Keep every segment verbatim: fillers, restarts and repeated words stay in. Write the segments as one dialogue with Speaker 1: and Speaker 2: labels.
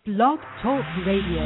Speaker 1: Blog Talk Radio.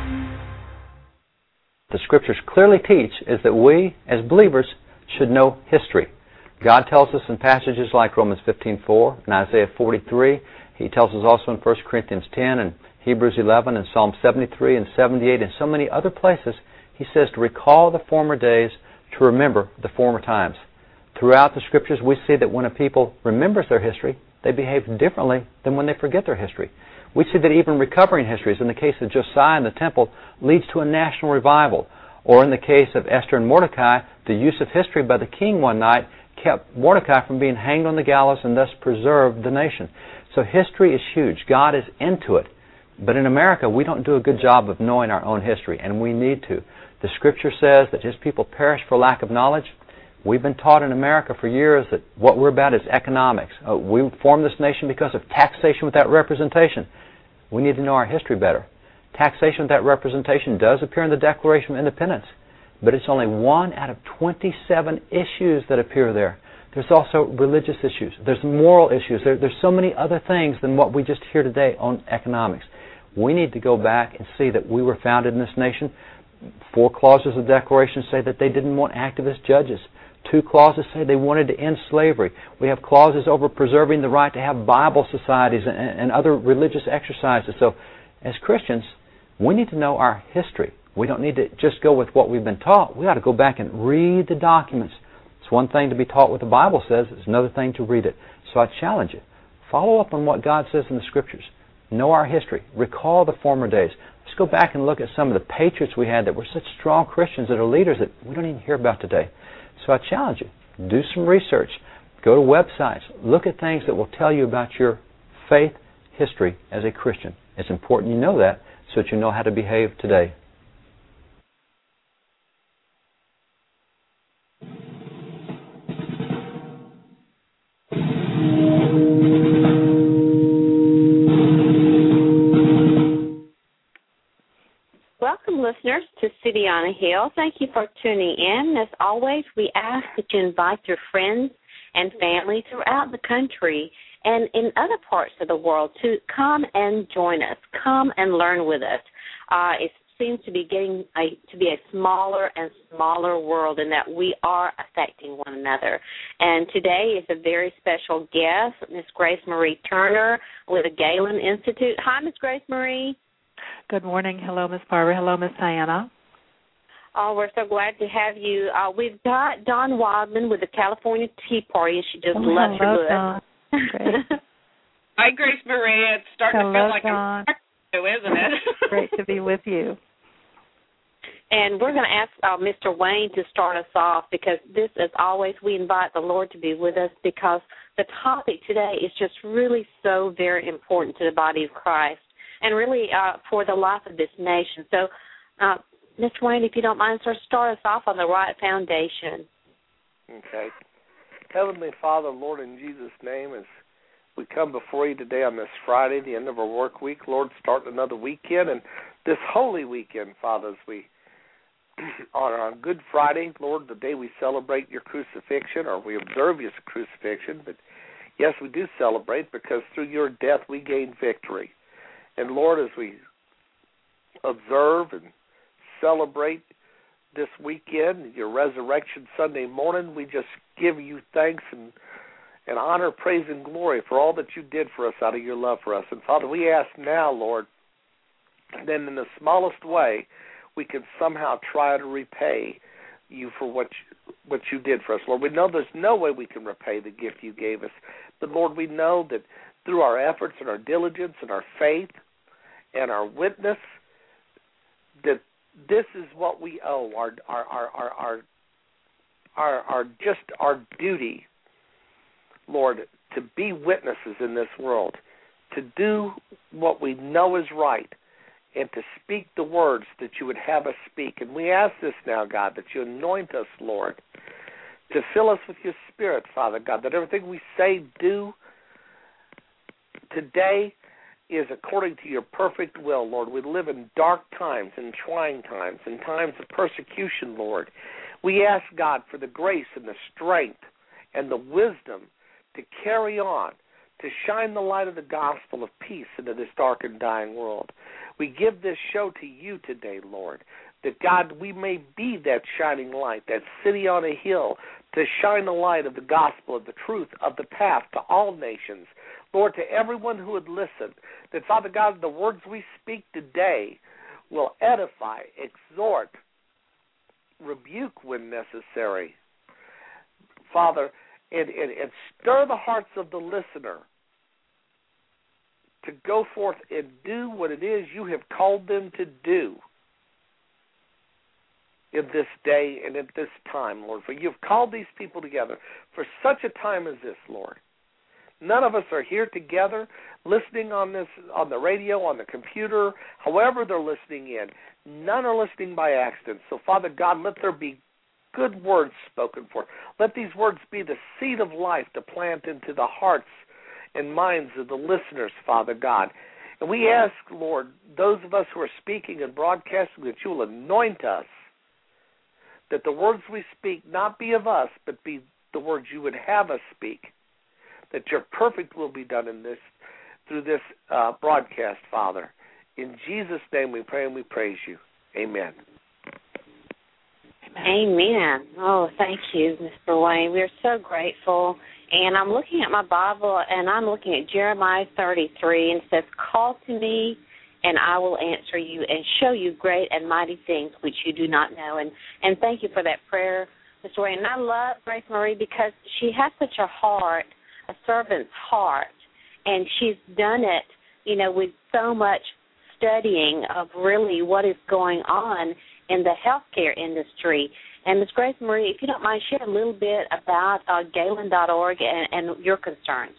Speaker 2: The Scriptures clearly teach is that we, as believers, should know history. God tells us in passages like Romans fifteen four and Isaiah forty-three. He tells us also in First Corinthians ten and Hebrews eleven and Psalm seventy-three and seventy-eight and so many other places. He says to recall the former days, to remember the former times. Throughout the Scriptures, we see that when a people remembers their history, they behave differently than when they forget their history. We see that even recovering histories, in the case of Josiah and the temple, leads to a national revival. Or in the case of Esther and Mordecai, the use of history by the king one night kept Mordecai from being hanged on the gallows and thus preserved the nation. So history is huge. God is into it. But in America, we don't do a good job of knowing our own history, and we need to. The Scripture says that His people perish for lack of knowledge. We've been taught in America for years that what we're about is economics. Uh, we formed this nation because of taxation without representation. We need to know our history better. Taxation without representation does appear in the Declaration of Independence, but it's only one out of twenty-seven issues that appear there. There's also religious issues. There's moral issues. There, there's so many other things than what we just hear today on economics. We need to go back and see that we were founded in this nation. Four clauses of the Declaration say that they didn't want activist judges. Two clauses say they wanted to end slavery. We have clauses over preserving the right to have Bible societies and, and other religious exercises. So, as Christians, we need to know our history. We don't need to just go with what we've been taught. We ought to go back and read the documents. It's one thing to be taught what the Bible says. It's another thing to read it. So I challenge you. Follow up on what God says in the Scriptures. Know our history. Recall the former days. Let's go back and look at some of the patriots we had that were such strong Christians that are leaders that we don't even hear about today. So I challenge you. Do some research. Go to websites. Look at things that will tell you about your faith history as a Christian. It's important you know that so that you know how to behave today.
Speaker 3: Welcome, listeners, to City on a Hill. Thank you for tuning in. As always, we ask that you invite your friends and family throughout the country and in other parts of the world to come and join us, come and learn with us. Uh, it seems to be getting a, to be a smaller and smaller world in that we are affecting one another. And today is a very special guest, Miss Grace Marie Turner with the Galen Institute. Hi, Miss Grace Marie.
Speaker 4: Good morning. Hello, Miss Barbara. Hello, Miss Diana.
Speaker 3: Oh, we're so glad to have you. Uh, we've got Dawn Wildman with the California Tea Party. She just
Speaker 4: oh,
Speaker 3: loves
Speaker 4: hello,
Speaker 3: your book.
Speaker 4: Dawn. Great.
Speaker 5: Hi, Grace Marie. It's starting
Speaker 4: hello,
Speaker 5: to feel like
Speaker 4: Dawn.
Speaker 5: I'm isn't it?
Speaker 4: Great to be with you.
Speaker 3: And we're going to ask uh, Mister Wayne to start us off because this, as always, we invite the Lord to be with us because the topic today is just really so very important to the body of Christ and really uh, for the life of this nation. So, uh, Mister Wayne, if you don't mind, sir, start us off on the right foundation.
Speaker 6: Okay. Heavenly Father, Lord, in Jesus' name, as we come before you today on this Friday, the end of our work week, Lord, start another weekend, and this holy weekend, Father, as we on, on Good Friday, Lord, the day we celebrate your crucifixion, or we observe your crucifixion, but yes, we do celebrate because through your death we gain victory. And Lord, as we observe and celebrate this weekend, your resurrection Sunday morning, we just give you thanks and, and honor, praise, and glory for all that you did for us out of your love for us. And Father, we ask now, Lord, that in the smallest way we can somehow try to repay you for what you, what you did for us. Lord, we know there's no way we can repay the gift you gave us. But Lord, we know that through our efforts and our diligence and our faith and our witness, that this is what we owe, our our our our our, our, our just our duty, Lord, to be witnesses in this world, to do what we know is right, and to speak the words that you would have us speak. And we ask this now, God, that you anoint us, Lord, to fill us with your Spirit, Father God, that everything we say, do today is according to your perfect will, Lord. We live in dark times and trying times and times of persecution, Lord. We ask, God, for the grace and the strength and the wisdom to carry on, to shine the light of the gospel of peace into this dark and dying world. We give this show to you today, Lord, that, God, we may be that shining light, that city on a hill, to shine the light of the gospel, of the truth, of the path to all nations. Lord, to everyone who would listen, that, Father God, the words we speak today will edify, exhort, rebuke when necessary, Father, and, and, and stir the hearts of the listener to go forth and do what it is you have called them to do in this day and at this time, Lord. For you've called these people together for such a time as this, Lord. None of us are here together listening on this, on the radio, on the computer, however they're listening in. None are listening by accident. So, Father God, let there be good words spoken for. Let these words be the seed of life to plant into the hearts and minds of the listeners, Father God. And we ask, Lord, those of us who are speaking and broadcasting, that you will anoint us, that the words we speak not be of us, but be the words you would have us speak, that your perfect will be done in this, through this uh, broadcast, Father. In Jesus' name we pray and we praise you. Amen.
Speaker 3: Amen. Oh, thank you, Mister Wayne. We're so grateful. And I'm looking at my Bible, and I'm looking at Jeremiah thirty-three, and it says, call to me, and I will answer you and show you great and mighty things which you do not know. And, and thank you for that prayer, Mister Wayne. And I love Grace Marie because she has such a heart, a servant's heart, and she's done it, you know, with so much studying of really what is going on in the healthcare industry. And Miz Grace Marie, if you don't mind, share a little bit about uh, Galen dot org and, and your concerns.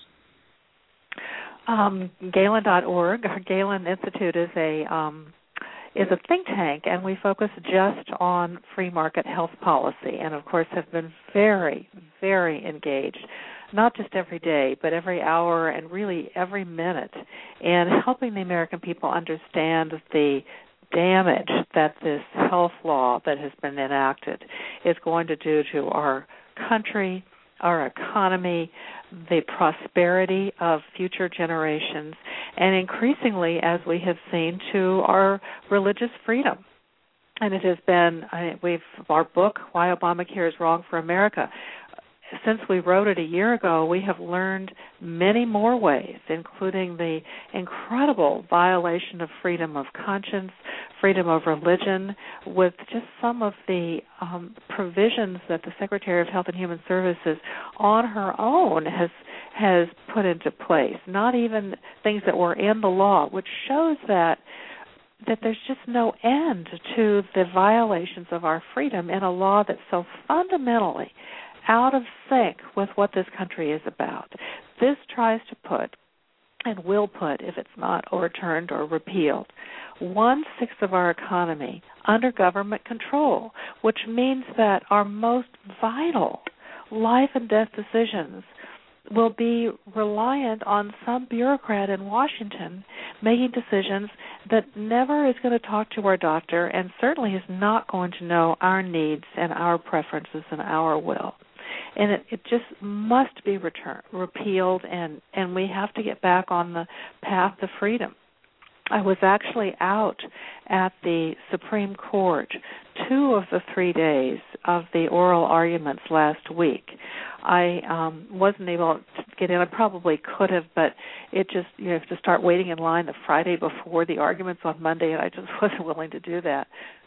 Speaker 4: Um, Galen dot org, our Galen Institute is a um, is a think tank, and we focus just on free market health policy, and of course have been very, very engaged, not just every day, but every hour and really every minute, in helping the American people understand the damage that this health law that has been enacted is going to do to our country, our economy, the prosperity of future generations, and increasingly, as we have seen, to our religious freedom. And it has been, I, we've our book, Why Obamacare is Wrong for America. Since we wrote it a year ago, we have learned many more ways, including the incredible violation of freedom of conscience, freedom of religion, with just some of the um, provisions that the Secretary of Health and Human Services on her own has has put into place, not even things that were in the law, which shows that that there's just no end to the violations of our freedom in a law that's so fundamentally out of sync with what this country is about. This tries to put, and will put if it's not overturned or repealed, one-sixth of our economy under government control, which means that our most vital life and death decisions will be reliant on some bureaucrat in Washington making decisions that never is going to talk to our doctor and certainly is not going to know our needs and our preferences and our will. And it, it just must be return, repealed, and, and we have to get back on the path to freedom. I was actually out at the Supreme Court two of the three days of the oral arguments last week. I um, wasn't able to get in. I probably could have, but it just, you have to start waiting in line the Friday before the arguments on Monday, and I just wasn't willing to do that.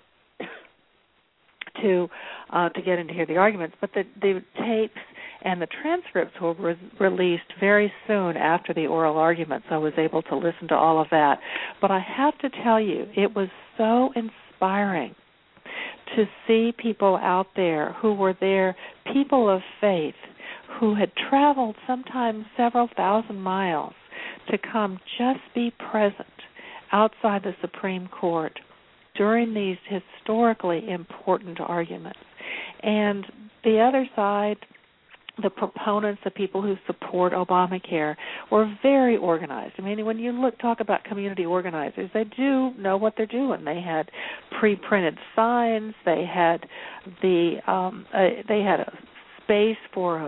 Speaker 4: to uh, to get in to hear the arguments, but the, the tapes and the transcripts were re- released very soon after the oral arguments. I was able to listen to all of that. But I have to tell you, it was so inspiring to see people out there who were there, people of faith, who had traveled sometimes several thousand miles to come just be present outside the Supreme Court during these historically important arguments. And the other side, the proponents, the people who support Obamacare, were very organized. I mean, when you look talk about community organizers, they do know what they're doing. They had pre-printed signs. They had the um, uh, they had a space for a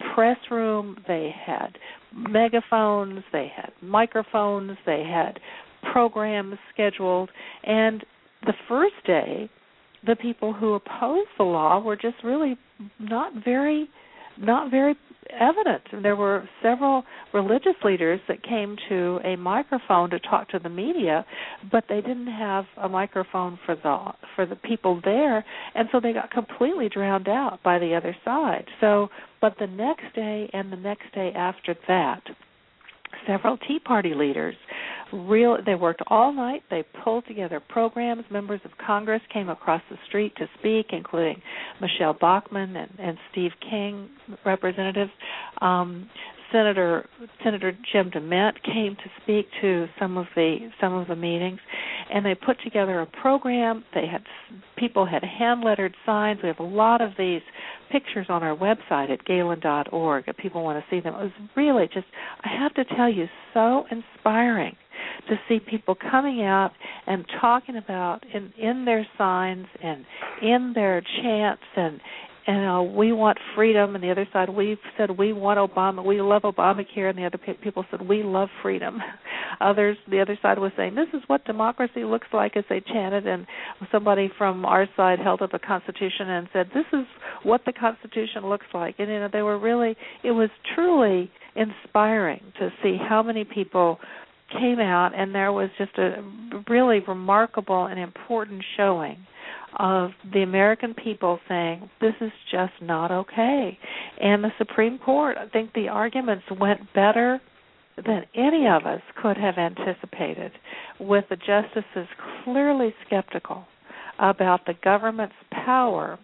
Speaker 4: press room, they had megaphones, they had microphones, they had programs scheduled, and the first day, the people who opposed the law were just really not very, not very evident. There were several religious leaders that came to a microphone to talk to the media, but they didn't have a microphone for the for the people there, and so they got completely drowned out by the other side. So, but the next day and the next day after that, several Tea Party leaders, real they worked all night. They pulled together programs. Members of Congress came across the street to speak, including Michelle Bachmann and, and Steve King, representatives. Um, Senator Senator Jim DeMint came to speak to some of the some of the meetings, and they put together a program. They had people had hand lettered signs. We have a lot of these pictures on our website at galen dot org if people want to see them. It was really just, I have to tell you, so inspiring to see people coming out and talking about in, in their signs and in their chants and and uh, we want freedom, and the other side, we said we want Obama, we love Obamacare, and the other pe- people said we love freedom. Others, the other side was saying this is what democracy looks like, as they chanted, and somebody from our side held up a Constitution and said this is what the Constitution looks like. And you know, they were really, it was truly inspiring to see how many people came out, and there was just a really remarkable and important showing of the American people saying this is just not okay. And the Supreme Court, I think the arguments went better than any of us could have anticipated, with the justices clearly skeptical about the government's power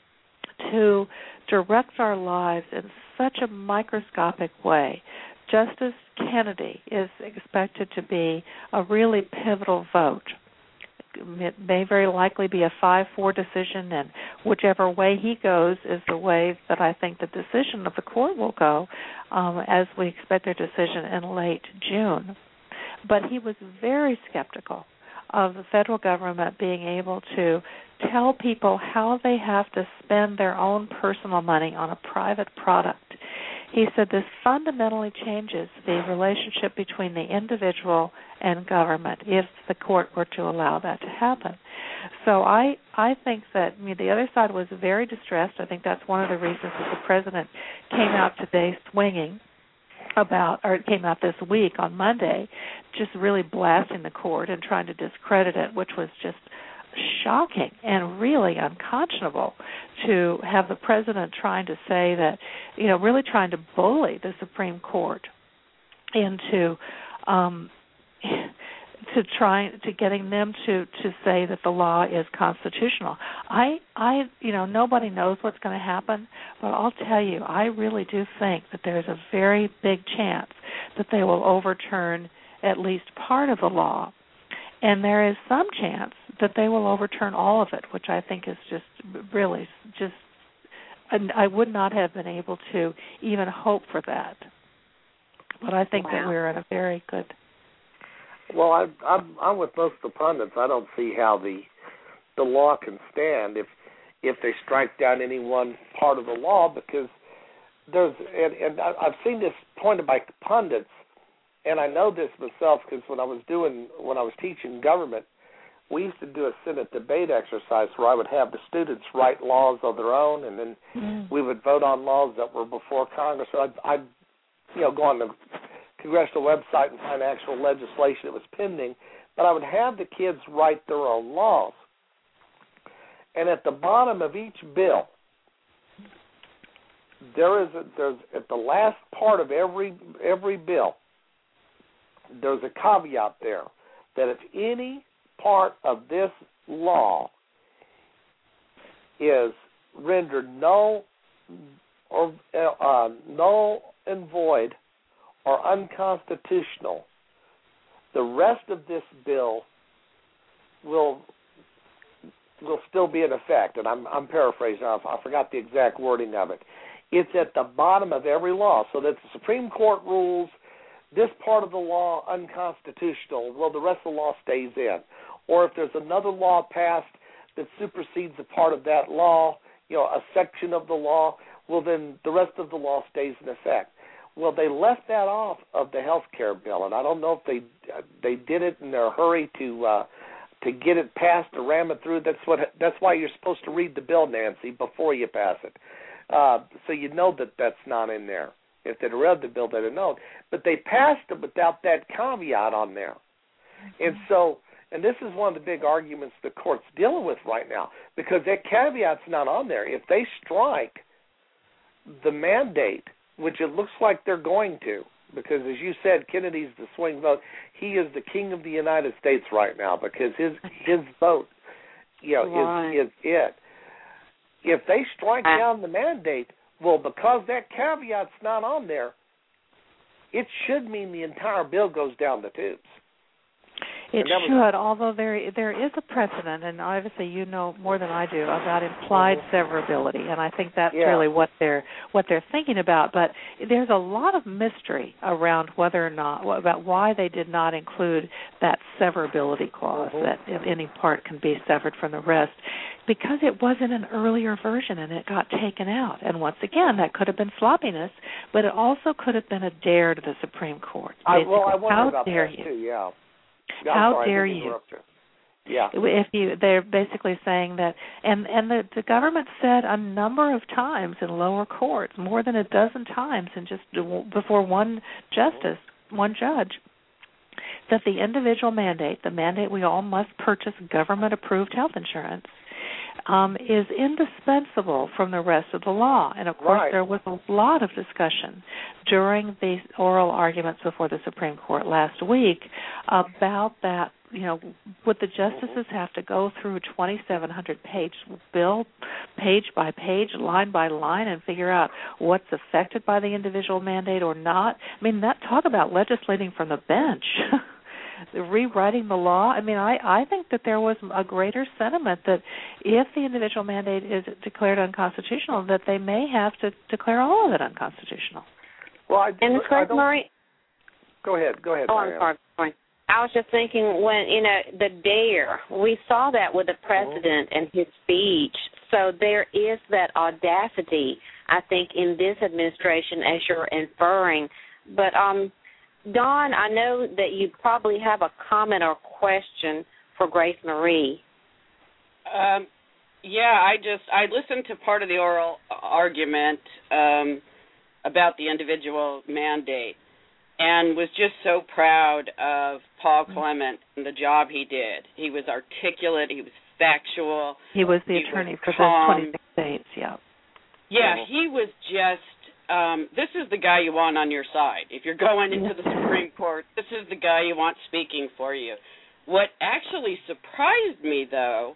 Speaker 4: to direct our lives in such a microscopic way. Justice Kennedy is expected to be a really pivotal vote. It may very likely be a five four decision, and whichever way he goes is the way that I think the decision of the court will go, um, as we expect their decision in late June. But he was very skeptical of the federal government being able to tell people how they have to spend their own personal money on a private product. He said this fundamentally changes the relationship between the individual and government if the court were to allow that to happen. So I I think that I mean, the other side was very distressed. I think that's one of the reasons that the president came out today swinging about, or it came out this week on Monday, just really blasting the court and trying to discredit it, which was just shocking and really unconscionable to have the president trying to say that, you know, really trying to bully the Supreme Court into um, to trying to getting them to, to say that the law is constitutional. I, I, you know, nobody knows what's going to happen, but I'll tell you, I really do think that there's a very big chance that they will overturn at least part of the law. And there is some chance that they will overturn all of it, which I think is just really just, and I would not have been able to even hope for that. But I think wow. that we're in a very good.
Speaker 6: Well, I, I'm, I'm with most of the pundits. I don't see how the the law can stand if if they strike down any one part of the law, because there's and, and I've seen this pointed by pundits. And I know this myself because when I was doing, when I was teaching government, we used to do a Senate debate exercise where I would have the students write laws of their own, and then mm. we would vote on laws that were before Congress. So I'd, I'd, you know, go on the congressional website and find actual legislation that was pending. But I would have the kids write their own laws. And at the bottom of each bill, there is a, there's at the last part of every every bill, there's a caveat there that if any part of this law is rendered null or uh, null and void or unconstitutional, the rest of this bill will will still be in effect. And I'm, I'm paraphrasing. I forgot the exact wording of it. It's at the bottom of every law, so that the Supreme Court rules this part of the law unconstitutional, well, the rest of the law stays in. Or if there's another law passed that supersedes a part of that law, you know, a section of the law, well, then the rest of the law stays in effect. Well, they left that off of the health care bill, and I don't know if they uh, they did it in their hurry to uh, to get it passed or ram it through. That's what. That's why you're supposed to read the bill, Nancy, before you pass it, uh, so you know that that's not in there. If they'd read the bill, they'd have known. But they passed it without that caveat on there, and so. And this is one of the big arguments the court's dealing with right now, because that caveat's not on there. If they strike the mandate, which it looks like they're going to, because as you said, Kennedy's the swing vote. He is the king of the United States right now because his his vote, you know, right. is is it. If they strike down the mandate, well, because that caveat's not on there, it should mean the entire bill goes down the tubes.
Speaker 4: It should, although there there is a precedent, and obviously you know more than I do about implied severability, and I think that's
Speaker 6: yeah.
Speaker 4: really what they're what they're thinking about. But there's a lot of mystery around whether or not about why they did not include that severability clause, mm-hmm. that if any part can be severed from the rest, because it was in an earlier version and it got taken out. And once again, that could have been sloppiness, but it also could have been a dare to the Supreme Court.
Speaker 6: I, well, I wonder
Speaker 4: how
Speaker 6: about
Speaker 4: dare
Speaker 6: that
Speaker 4: you?
Speaker 6: too. Yeah. I'm
Speaker 4: How
Speaker 6: sorry,
Speaker 4: dare you?
Speaker 6: Yeah.
Speaker 4: If you, they're basically saying that, and and the, the government said a number of times in lower courts, more than a dozen times, and just before one justice, one judge, that the individual mandate, the mandate we all must purchase government-approved health insurance, um, is indispensable from the rest of the law. And, of course,
Speaker 6: right.
Speaker 4: there was a lot of discussion during the oral arguments before the Supreme Court last week about that, you know, would the justices have to go through a twenty-seven hundred page bill, page by page, line by line, and figure out what's affected by the individual mandate or not? I mean, that talk about legislating from the bench. Rewriting the law. I mean, I, I think that there was a greater sentiment that if the individual mandate is declared unconstitutional, that they may have to declare all of it unconstitutional.
Speaker 6: Well, I,
Speaker 3: and
Speaker 6: I don't,
Speaker 3: Marie,
Speaker 6: go ahead. Go ahead.
Speaker 3: Oh, I'm sorry. sorry. I was just thinking when, you know, the dare, we saw that with the president and his speech. So there is that audacity, I think, in this administration, as you're inferring. But, um, Dawn, I know that you probably have a comment or question for Grace Marie.
Speaker 5: Um, yeah, I just I listened to part of the oral argument um, about the individual mandate and was just so proud of Paul Clement and the job he did. He was articulate. He was factual.
Speaker 4: He was the
Speaker 5: he
Speaker 4: attorney
Speaker 5: was
Speaker 4: for
Speaker 5: calm.
Speaker 4: the twenty-six states, yeah.
Speaker 5: Yeah, he was just... Um, this is the guy you want on your side. If you're going into the Supreme Court, this is the guy you want speaking for you. What actually surprised me, though,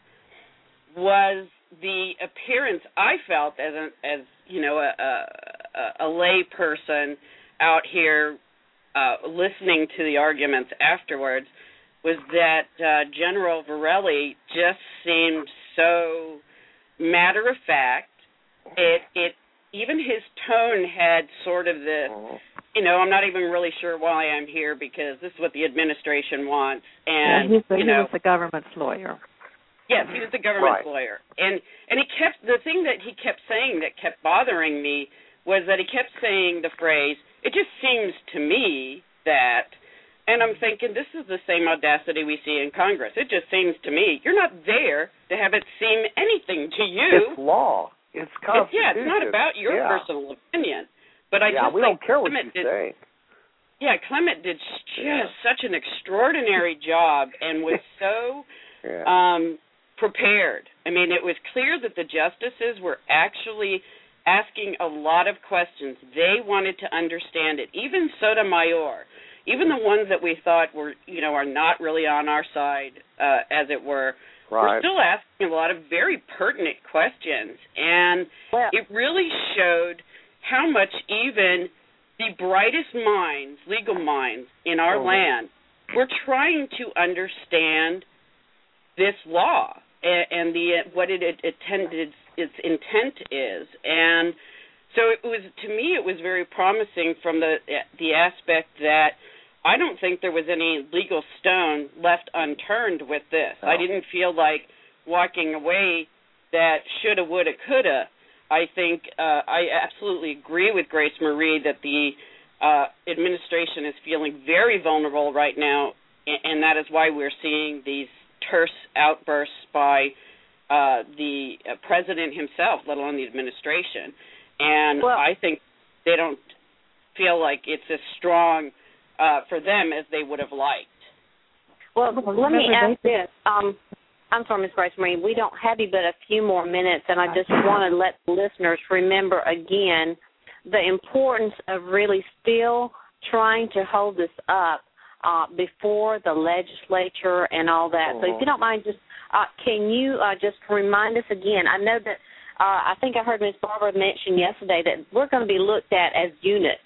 Speaker 5: was the appearance I felt as, a, as you know, a, a, a lay person out here uh, listening to the arguments afterwards, was that uh, General Varelli just seemed so matter-of-fact. It it Even his tone had sort of this, you know, I'm not even really sure why I'm here because this is what the administration wants. And,
Speaker 4: yeah, he's the,
Speaker 5: you
Speaker 4: he
Speaker 5: know,
Speaker 4: was the government's lawyer.
Speaker 5: Yes, he was the government's
Speaker 6: right.
Speaker 5: lawyer. And and he kept, the thing that he kept saying that kept bothering me was that he kept saying the phrase, it just seems to me that, and I'm thinking this is the same audacity we see in Congress. It just seems to me. You're not there to have it seem anything to you.
Speaker 6: It's law. It's constitution.
Speaker 5: It's, yeah, it's not about your
Speaker 6: yeah.
Speaker 5: personal opinion. But I
Speaker 6: yeah,
Speaker 5: just
Speaker 6: we
Speaker 5: think
Speaker 6: don't care what
Speaker 5: Clement
Speaker 6: you
Speaker 5: did,
Speaker 6: say.
Speaker 5: Yeah, Clement did just
Speaker 6: yeah.
Speaker 5: such an extraordinary job and was so
Speaker 6: yeah.
Speaker 5: um, prepared. I mean, it was clear that the justices were actually asking a lot of questions. They wanted to understand it. Even Sotomayor, even the ones that we thought were, you know, are not really on our side, uh, as it were,
Speaker 6: Right.
Speaker 5: we're still asking a lot of very pertinent questions, and
Speaker 3: well,
Speaker 5: it really showed how much even the brightest minds, legal minds in our
Speaker 6: oh.
Speaker 5: land, were trying to understand this law and, and the what it, it intended, its intent is. And so it was, to me, it was very promising from the the aspect that I don't think there was any legal stone left unturned with this.
Speaker 6: Oh.
Speaker 5: I didn't feel like walking away that shoulda, woulda, coulda. I think uh, I absolutely agree with Grace Marie that the uh, administration is feeling very vulnerable right now, and that is why we're seeing these terse outbursts by uh, the uh, president himself, let alone the administration. And
Speaker 3: well,
Speaker 5: I think they don't feel like it's as strong uh, for them as they would have liked.
Speaker 3: Well, let me ask this. Um, I'm sorry, Miz Grace Marie. We don't have you but a few more minutes, and I just want to let the listeners remember again the importance of really still trying to hold this up uh, before the legislature and all that.
Speaker 6: Uh-huh.
Speaker 3: So if you don't mind, just uh, can you uh, just remind us again? I know that uh, I think I heard Miz Barbara mention yesterday that we're going to be looked at as units,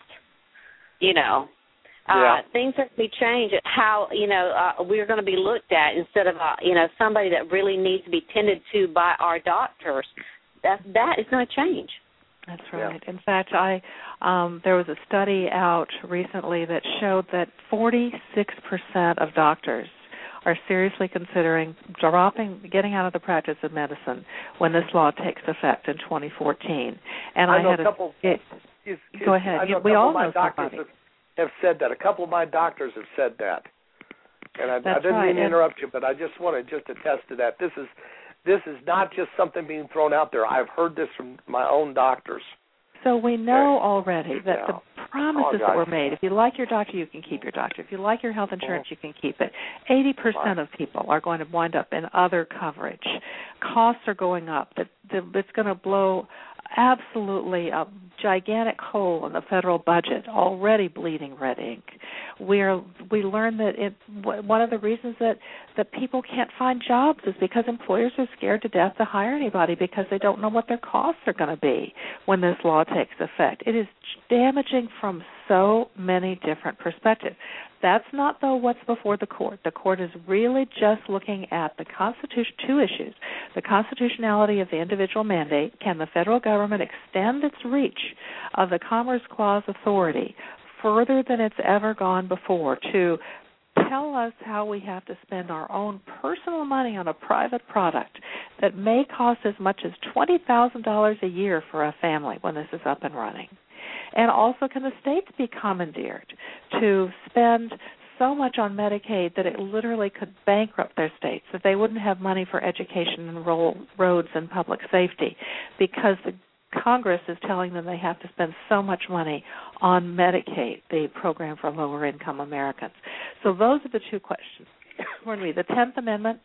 Speaker 3: you know. Uh,
Speaker 6: yeah.
Speaker 3: Things have to be changed. How you know uh, we're going to be looked at instead of uh, you know somebody that really needs to be tended to by our doctors. That that is going to change.
Speaker 4: That's right. Yeah. In fact, I um, there was a study out recently that showed that forty-six percent of doctors are seriously considering dropping, getting out of the practice of medicine when this law takes effect in twenty fourteen. And
Speaker 6: I,
Speaker 4: I
Speaker 6: know
Speaker 4: had
Speaker 6: a couple.
Speaker 4: A, it,
Speaker 6: is, is,
Speaker 4: go ahead.
Speaker 6: I know
Speaker 4: we all know
Speaker 6: doctors
Speaker 4: somebody.
Speaker 6: Have, have said that. A couple of my doctors have said that. And I, I didn't
Speaker 4: right.
Speaker 6: mean to
Speaker 4: and,
Speaker 6: interrupt you, but I just want to just attest to that. This is this is not just something being thrown out there. I've heard this from my own doctors.
Speaker 4: So we know already that
Speaker 6: yeah.
Speaker 4: the promises
Speaker 6: oh,
Speaker 4: that were made, if you like your doctor, you can keep your doctor. If you like your health insurance, you can keep it. eighty percent of people are going to wind up in other coverage. Costs are going up. That It's going to blow absolutely a gigantic hole in the federal budget, already bleeding red ink. We're, we learned that it, one of the reasons that, that people can't find jobs is because employers are scared to death to hire anybody because they don't know what their costs are going to be when this law takes effect. It is damaging from so many different perspectives. That's not, though, what's before the court. The court is really just looking at the Constitution, two issues, the constitutionality of the individual mandate. Can the federal government extend its reach of the Commerce Clause authority further than it's ever gone before to tell us how we have to spend our own personal money on a private product that may cost as much as twenty thousand dollars a year for a family when this is up and running? And also, can the states be commandeered to spend so much on Medicaid that it literally could bankrupt their states, that they wouldn't have money for education and roll, roads and public safety because the Congress is telling them they have to spend so much money on Medicaid, the program for lower-income Americans. So those are the two questions. Pardon me, the tenth Amendment,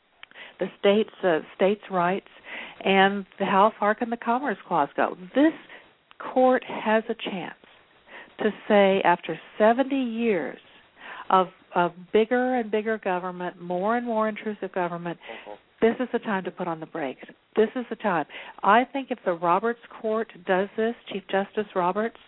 Speaker 4: the states' uh, states' rights, and the how far can the Commerce Clause go? This court has a chance to say, after seventy years of, of bigger and bigger government, more and more intrusive government, this is the time to put on the brakes. This is the time. I think if the Roberts Court does this, Chief Justice Roberts,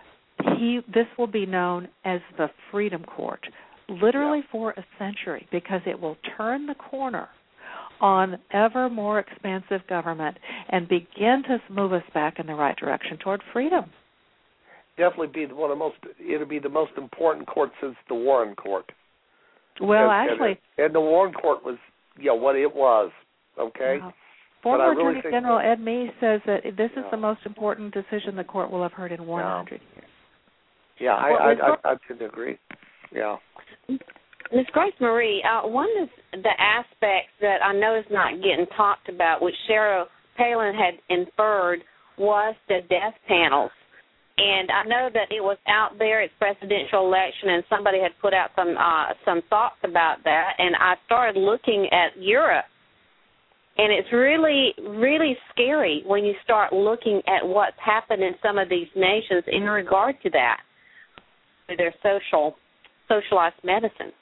Speaker 4: he this will be known as the Freedom Court, literally yeah. for a century, because it will turn the corner on ever more expansive government and begin to move us back in the right direction toward freedom.
Speaker 6: Definitely be one of the most. It'll be the most important court since the Warren Court.
Speaker 4: Well,
Speaker 6: and,
Speaker 4: actually,
Speaker 6: and, and the Warren Court was, yeah, what it was. Okay.
Speaker 4: Wow. Former
Speaker 6: really
Speaker 4: Attorney General
Speaker 6: that,
Speaker 4: Ed Meese says that this is
Speaker 6: yeah.
Speaker 4: the most important decision the court will have heard in one hundred
Speaker 6: yeah.
Speaker 4: years.
Speaker 6: Yeah, I,
Speaker 3: well,
Speaker 6: I, I, I tend to agree. Yeah.
Speaker 3: Miz Grace Marie, uh, one of the aspects that I know is not getting talked about, which Sarah Palin had inferred, was the death panels. And I know that it was out there at presidential election, and somebody had put out some uh, some thoughts about that. And I started looking at Europe, and it's really, really scary when you start looking at what's happened in some of these nations in regard to that, to their social, socialized medicine.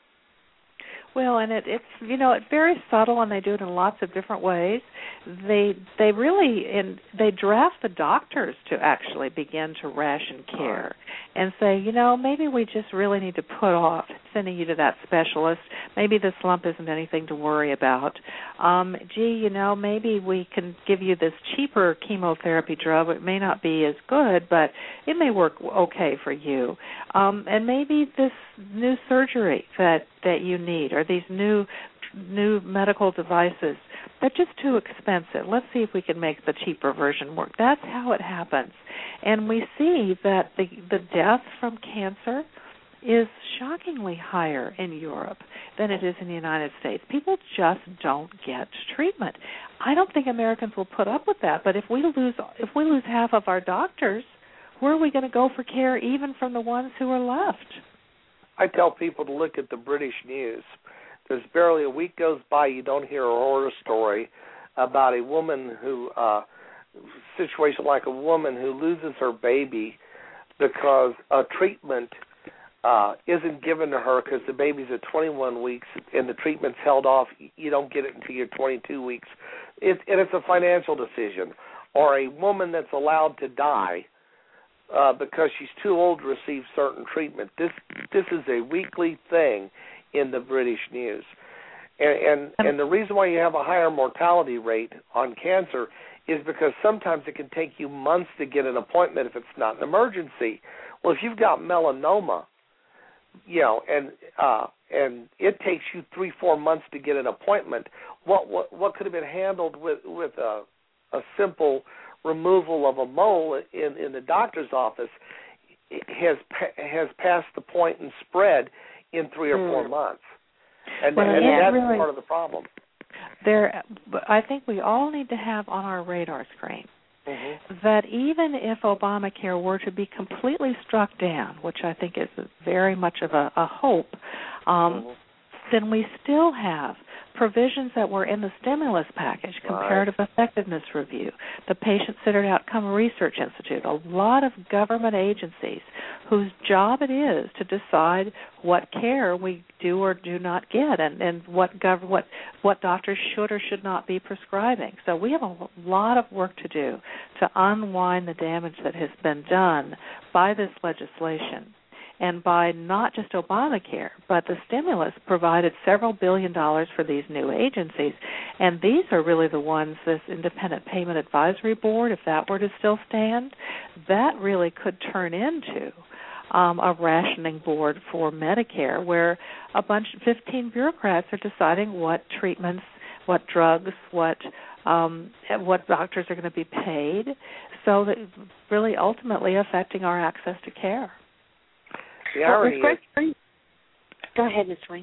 Speaker 4: Well, and it, it's, you know, it's very subtle, and they do it in lots of different ways. They they really, and they draft the doctors to actually begin to ration care and say, you know, maybe we just really need to put off sending you to that specialist. Maybe this lump isn't anything to worry about. Um, gee, you know, maybe we can give you this cheaper chemotherapy drug. It may not be as good, but it may work okay for you. Um, and maybe this new surgery that, that you need, or these new new medical devices they're just too expensive. Let's see if we can make the cheaper version work. That's how it happens. And we see that the, the death from cancer is shockingly higher in Europe than it is in the United States. People just don't get treatment. I don't think Americans will put up with that, but if we lose if we lose half of our doctors, where are we going to go for care, even from the ones who are left?
Speaker 6: I tell people to look at the British news. There's barely a week goes by you don't hear a horror story about a woman who, uh, situation like a woman who loses her baby because a treatment uh, isn't given to her because the baby's at twenty-one weeks and the treatment's held off. You don't get it until you're twenty-two weeks. It, and it's a financial decision. Or a woman that's allowed to die uh, because she's too old to receive certain treatment. This this is a weekly thing in the British news. And, and, and the reason why you have a higher mortality rate on cancer is because sometimes it can take you months to get an appointment if it's not an emergency. Well, if you've got melanoma, you know, and uh, and it takes you three, four months to get an appointment, what what, what could have been handled with, with a, a simple removal of a mole in, in the doctor's office has has passed the point and spread in three or four mm. months. And,
Speaker 4: well,
Speaker 6: and
Speaker 4: yeah,
Speaker 6: that's
Speaker 4: really,
Speaker 6: part of the problem.
Speaker 4: There, I think we all need to have on our radar screen mm-hmm. that even if Obamacare were to be completely struck down, which I think is very much of a, a hope, um, mm-hmm. then we still have provisions that were in the stimulus package, comparative right. effectiveness review, the Patient-Centered Outcome Research Institute, a lot of government agencies whose job it is to decide what care we do or do not get and, and what, gov- what, what doctors should or should not be prescribing. So we have a lot of work to do to unwind the damage that has been done by this legislation. And by not just Obamacare, but the stimulus provided several billion dollars for these new agencies. And these are really the ones, this Independent Payment Advisory Board, if that were to still stand, that really could turn into um, a rationing board for Medicare, where a bunch, fifteen bureaucrats are deciding what treatments, what drugs, what um, what doctors are going to be paid, so that really ultimately affecting our access to care.
Speaker 6: The irony
Speaker 3: is, go ahead, Miz Wayne.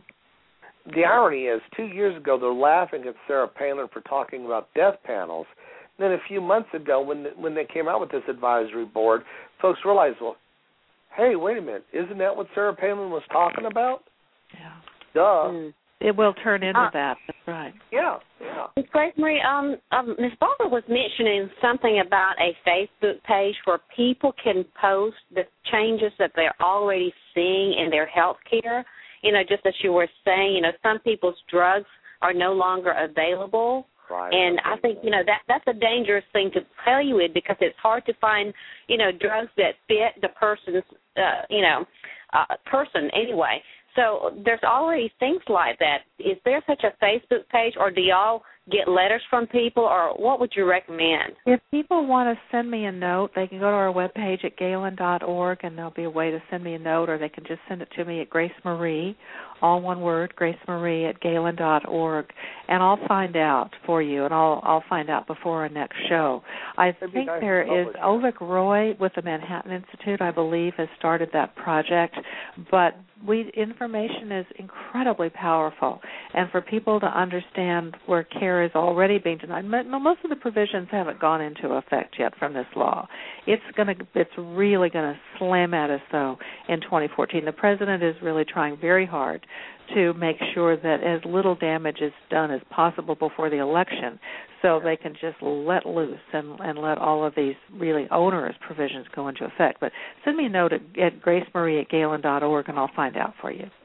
Speaker 6: The irony is, two years ago, they're laughing at Sarah Palin for talking about death panels. Then a few months ago, when the, when they came out with this advisory board, folks realized, well, hey, wait a minute, isn't that what Sarah Palin was talking about?
Speaker 4: Yeah.
Speaker 6: Duh.
Speaker 4: Mm. It will turn into uh, that. That's right.
Speaker 6: Yeah, yeah.
Speaker 3: Miz Grace Marie, um, um, Miz Barbara was mentioning something about a Facebook page where people can post the changes that they're already seeing in their health care. You know, just as you were saying, you know, some people's drugs are no longer available.
Speaker 6: Right.
Speaker 3: And I think, you know, that that's a dangerous thing to tell you with because it's hard to find, you know, drugs that fit the person's, uh, you know, uh, person anyway. So there's already things like that. Is there such a Facebook page, or do y'all get letters from people, or what would you recommend?
Speaker 4: If people want to send me a note, they can go to our webpage at galen dot org, and there'll be a way to send me a note, or they can just send it to me at Grace Marie, all one word, Grace Marie at galen dot org, and I'll find out for you, and I'll I'll find out before our next show. I
Speaker 6: That'd
Speaker 4: think
Speaker 6: nice
Speaker 4: there is
Speaker 6: that.
Speaker 4: Ulrich Roy with the Manhattan Institute, I believe, has started that project, but we information is incredibly powerful, and for people to understand where care is already being denied, most of the provisions haven't gone into effect yet from this law. It's going to, it's really going to slam at us though in twenty fourteen. The president is really trying very hard to make sure that as little damage is done as possible before the election, so they can just let loose and, and let all of these really onerous provisions go into effect. But send me a note at, at Grace Marie at galen dot org, and I'll find out for you.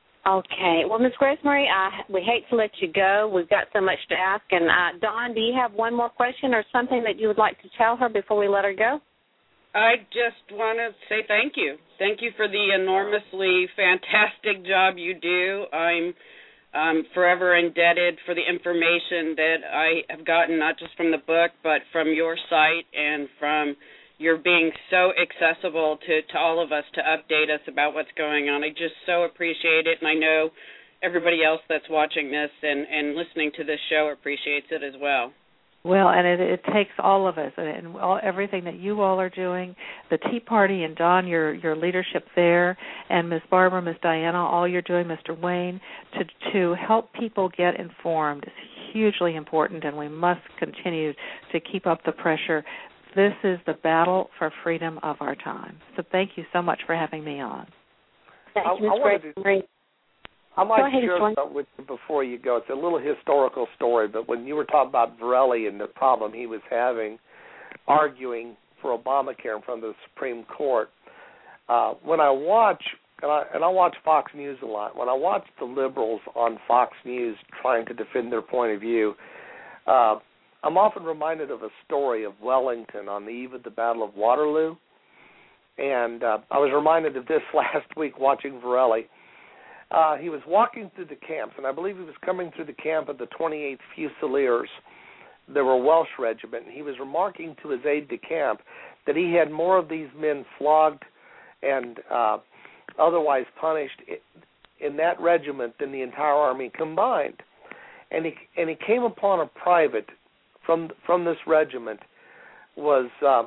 Speaker 3: Okay. Well, Miz Grace Marie, I, we hate to let you go. We've got so much to ask. And, uh, Dawn, do you have one more question or something that you would like to tell her before we let her go?
Speaker 5: I just want to say thank you. Thank you for the enormously fantastic job you do. I'm um, forever indebted for the information that I have gotten, not just from the book, but from your site and from your being so accessible to, to all of us to update us about what's going on. I just so appreciate it, and I know everybody else that's watching this and, and listening to this show appreciates it as well.
Speaker 4: Well, and it, it takes all of us, and, and all, everything that you all are doing, the Tea Party, and Don, your your leadership there, and Miz Barbara, Miz Diana, all you're doing, Mister Wayne, to to help people get informed is hugely important, and we must continue to keep up the pressure. This is the battle for freedom of our time. So thank you so much for having me on.
Speaker 3: Thank
Speaker 6: I,
Speaker 3: you, Miz
Speaker 6: I wanted
Speaker 3: Grace.
Speaker 6: to, I might
Speaker 3: Go ahead,
Speaker 6: share
Speaker 3: Swan.
Speaker 6: something with you before you go. It's a little historical story, but when you were talking about Varelli and the problem he was having arguing for Obamacare in front of the Supreme Court, uh, when I watch, and I, and I watch Fox News a lot, when I watch the liberals on Fox News trying to defend their point of view, uh, I'm often reminded of a story of Wellington on the eve of the Battle of Waterloo. And uh, I was reminded of this last week watching Varelli. Uh, he was walking through the camps, and I believe he was coming through the camp of the twenty-eighth Fusiliers. They were a Welsh regiment, and he was remarking to his aide-de-camp that he had more of these men flogged and uh, otherwise punished in that regiment than the entire army combined. And he and he came upon a private from from this regiment was uh,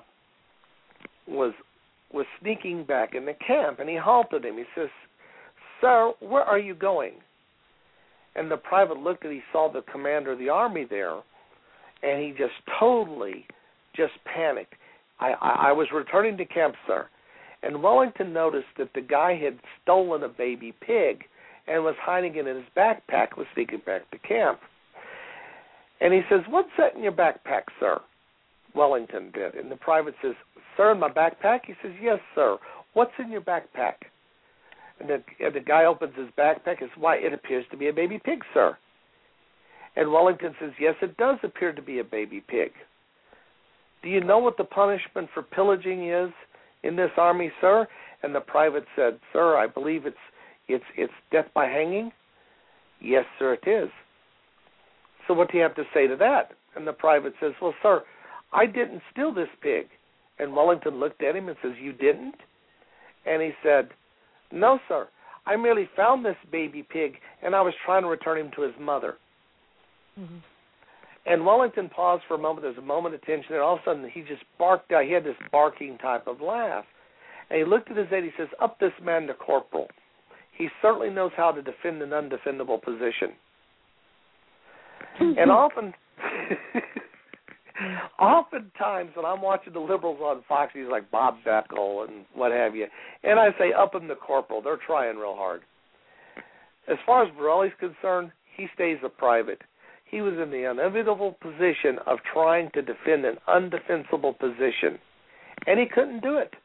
Speaker 6: was was sneaking back in the camp, and he halted him. He says, "Sir, where are you going?" And the private looked at, he saw the commander of the army there, and he just totally just panicked. I, I, I was returning to camp, sir. And Wellington noticed that the guy had stolen a baby pig and was hiding it in his backpack, was sneaking back to camp. And he says, "What's that in your backpack, sir?" Wellington did. And the private says, "Sir, in my backpack?" He says, "Yes, sir. What's in your backpack?" And the, and the guy opens his backpack and says, "Why, it appears to be a baby pig, sir." And Wellington says, "Yes, it does appear to be a baby pig. Do you know what the punishment for pillaging is in this army, sir?" And the private said, "Sir, I believe it's it's it's death by hanging." "Yes, sir, it is." "So what do you have to say to that?" And the private says, "Well, sir, I didn't steal this pig." And Wellington looked at him and says, "You didn't?" And he said, "No, sir. I merely found this baby pig, and I was trying to return him to his mother." Mm-hmm. And Wellington paused for a moment. There was a moment of tension, and all of a sudden he just barked out. He had this barking type of laugh. And he looked at his aide. He says, "Up this man to corporal. He certainly knows how to defend an undefendable position." And often, oftentimes when I'm watching the liberals on Fox News like Bob Beckel and what have you, and I say, "Up him to corporal," they're trying real hard. As far as Varelli's concerned, he stays a private. He was in the unenviable position of trying to defend an undefensible position, and he couldn't do it.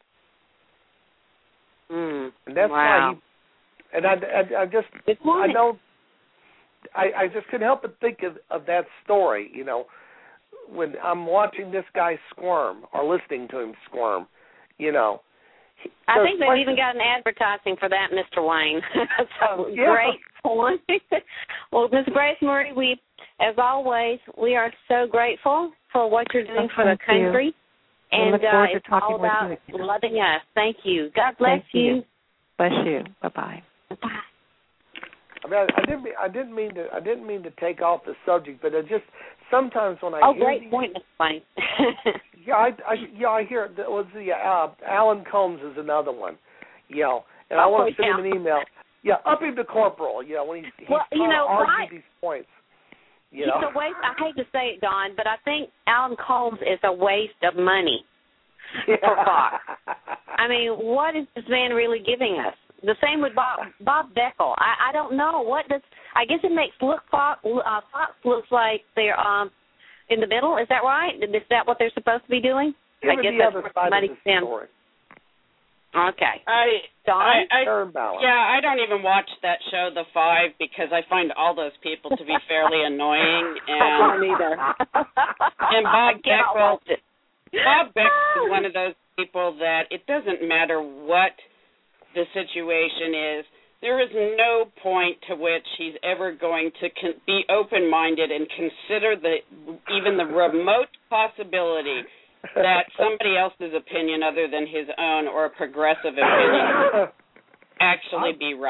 Speaker 3: Mm,
Speaker 6: and that's
Speaker 3: wow.
Speaker 6: why he. And I, I, I just, I know, I, I just couldn't help but think of, of that story. You know, when I'm watching this guy squirm or listening to him squirm, you know.
Speaker 3: I think they've even got an advertising for that, Mister Wayne. So yeah. Great point. Well, Miz Grace Murray, we, as always, we are so grateful for what you're doing
Speaker 4: oh,
Speaker 3: for the country.
Speaker 4: You.
Speaker 3: And uh, it's all
Speaker 4: with
Speaker 3: about
Speaker 4: you.
Speaker 3: loving us. Thank you. God bless
Speaker 4: Thank you.
Speaker 3: you.
Speaker 4: Bless you. Bye-bye.
Speaker 3: Bye.
Speaker 6: I mean, I, I didn't mean, I didn't mean to I didn't mean to take off the subject, but it just sometimes when I
Speaker 3: oh
Speaker 6: hear
Speaker 3: great
Speaker 6: these,
Speaker 3: point, Miz Wayne.
Speaker 6: yeah, I, I yeah I hear it. Was the uh, Alan Combs is another one, you know, and
Speaker 3: oh,
Speaker 6: I want to send
Speaker 3: yeah.
Speaker 6: him an email. Yeah, up him to corporal. You know, when he's, he's
Speaker 3: well,
Speaker 6: trying
Speaker 3: you know,
Speaker 6: to argue
Speaker 3: why?
Speaker 6: these points. You
Speaker 3: He's
Speaker 6: know?
Speaker 3: a waste. I hate to say it, Don, but I think Alan Combs is a waste of money
Speaker 6: yeah.
Speaker 3: for Fox. I mean, what is this man really giving us? The same with Bob Bob Beckel. I, I don't know what does. I guess it makes look Fox, uh, Fox looks like they're um in the middle. Is that right? Is that what they're supposed to be doing?
Speaker 6: Give
Speaker 3: I
Speaker 6: me
Speaker 3: guess
Speaker 6: the
Speaker 3: that's
Speaker 6: other
Speaker 3: where
Speaker 6: side
Speaker 3: money
Speaker 6: of the
Speaker 3: stems.
Speaker 6: story.
Speaker 3: Okay.
Speaker 5: I,
Speaker 3: Don?
Speaker 5: I, I
Speaker 6: Turn balance.
Speaker 5: yeah, I don't even watch that show, The Five, because I find all those people to be fairly annoying. And
Speaker 3: I don't either.
Speaker 5: And Bob
Speaker 3: I cannot
Speaker 5: Beckel,
Speaker 3: watch it.
Speaker 5: Bob Beckel is one of those people that it doesn't matter what the situation is. There is no point to which he's ever going to con- be open-minded and consider the even the remote possibility that somebody else's opinion other than his own or a progressive opinion actually be right.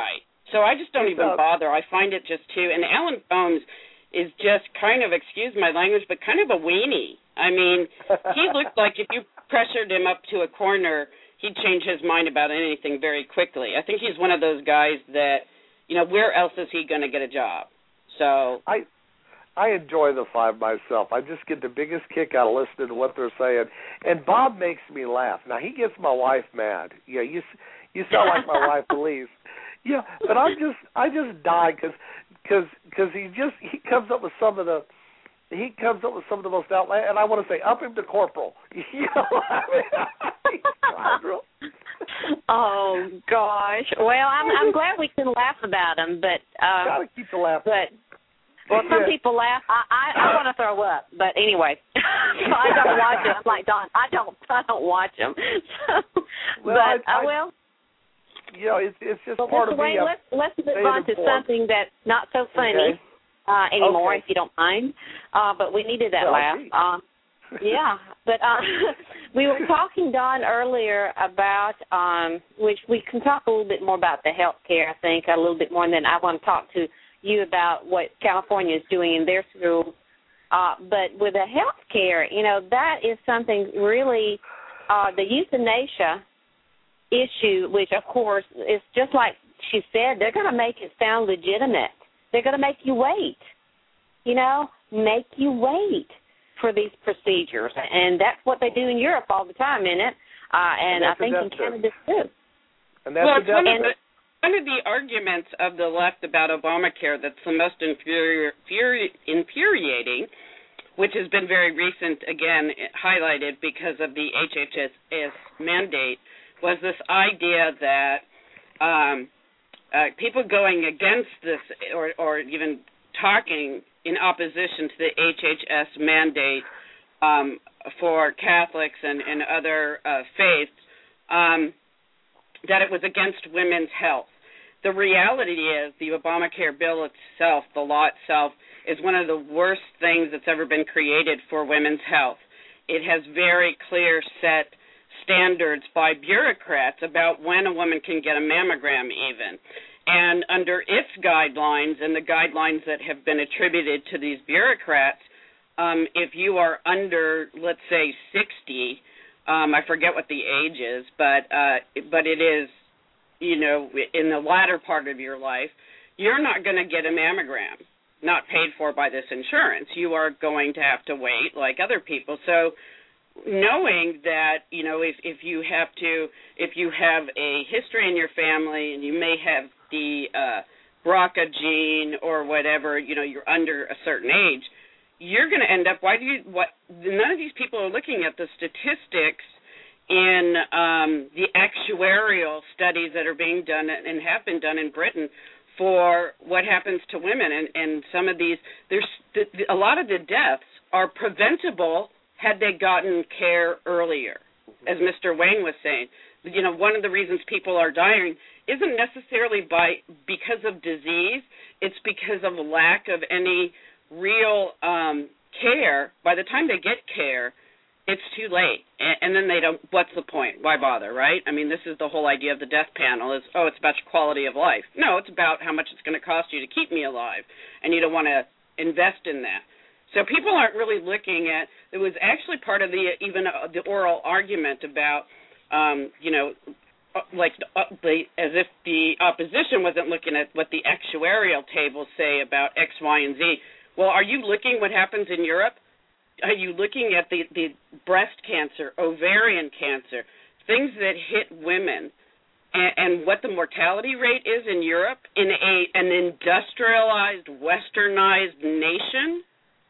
Speaker 5: So I just don't
Speaker 6: It
Speaker 5: even
Speaker 6: does.
Speaker 5: bother. I find it just too. And Alan Combs is just kind of, excuse my language, but kind of a weenie. I mean, he looked like if you pressured him up to a corner, he'd change his mind about anything very quickly. I think he's one of those guys that, you know, where else is he going to get a job? So
Speaker 6: I I enjoy the five myself. I just get the biggest kick out of listening to what they're saying. And Bob makes me laugh. Now, he gets my wife mad. Yeah, you you sound like my wife, Elise. Yeah, but I just I just die because cause, cause he just he comes up with some of the he comes up with some of the most outlandish, and I want to say up him to corporal. You know, I mean,
Speaker 3: oh gosh. Well, I'm I'm glad we can laugh about him, but uh,
Speaker 6: gotta keep the laugh.
Speaker 3: But well, some
Speaker 6: yeah.
Speaker 3: people laugh. I I, I want to throw up, but anyway, so I don't watch it. I'm like Don. I don't I don't watch them. So,
Speaker 6: well,
Speaker 3: but
Speaker 6: I, I,
Speaker 3: uh, well.
Speaker 6: You know, it's it's just
Speaker 3: Well,
Speaker 6: part of
Speaker 3: Wayne,
Speaker 6: me.
Speaker 3: let's let's move
Speaker 6: staying
Speaker 3: on to
Speaker 6: informed.
Speaker 3: something that's not so funny
Speaker 6: Okay.
Speaker 3: uh, anymore,
Speaker 6: Okay.
Speaker 3: if you don't mind. Uh, but we needed that
Speaker 6: Well,
Speaker 3: laugh.
Speaker 6: geez.
Speaker 3: Um, yeah, but uh, we were talking, Don, earlier about um, which we can talk a little bit more about the health care. I think a little bit more, and then I want to talk to you about what California is doing in their schools. Uh, but with the health care, you know, that is something really. Uh, the euthanasia issue, which of course is just like she said, they're going to make it sound legitimate. They're going to make you wait, you know, make you wait for these procedures, and that's what they do in Europe all the time, isn't it? Uh, and,
Speaker 6: and
Speaker 3: I think in Canada too.
Speaker 6: And that's
Speaker 5: well,
Speaker 6: a
Speaker 5: it's one, of
Speaker 6: definite.
Speaker 5: the, one of the arguments of the left about Obamacare that's the most infuri- infuri- infuriating, which has been very recent, again, highlighted because of the H H S mandate, was this idea that um, uh, people going against this or, or even talking in opposition to the H H S mandate um, for Catholics and, and other uh, faiths, um, that it was against women's health. The reality is the Obamacare bill itself, the law itself, is one of the worst things that's ever been created for women's health. It has very clear set standards by bureaucrats about when a woman can get a mammogram even. And under its guidelines and the guidelines that have been attributed to these bureaucrats, um, if you are under, let's say, sixty, um, I forget what the age is, but uh, but it is, you know, in the latter part of your life, you're not going to get a mammogram, not paid for by this insurance. You are going to have to wait like other people. So knowing that, you know, if, if you have to, if you have a history in your family and you may have the uh, B R C A gene or whatever, you know, you're under a certain age, you're going to end up, why do you, what, none of these people are looking at the statistics in um, the actuarial studies that are being done and have been done in Britain for what happens to women. And, and some of these, there's a lot of the deaths are preventable had they gotten care earlier, as Mister Wayne was saying. You know, one of the reasons people are dying isn't necessarily by because of disease. It's because of lack of any real um, care. By the time they get care, it's too late. And, and then they don't, what's the point? Why bother, right? I mean, this is the whole idea of the death panel is, oh, it's about your quality of life. No, it's about how much it's going to cost you to keep me alive, and you don't want to invest in that. So people aren't really looking at, it was actually part of the, even uh, the oral argument about, um, you know, like uh, the, as if the opposition wasn't looking at what the actuarial tables say about X, Y, and Z. Well, are you looking what happens in Europe? Are you looking at the, the breast cancer, ovarian cancer, things that hit women, and, and what the mortality rate is in Europe in a an industrialized, westernized nation?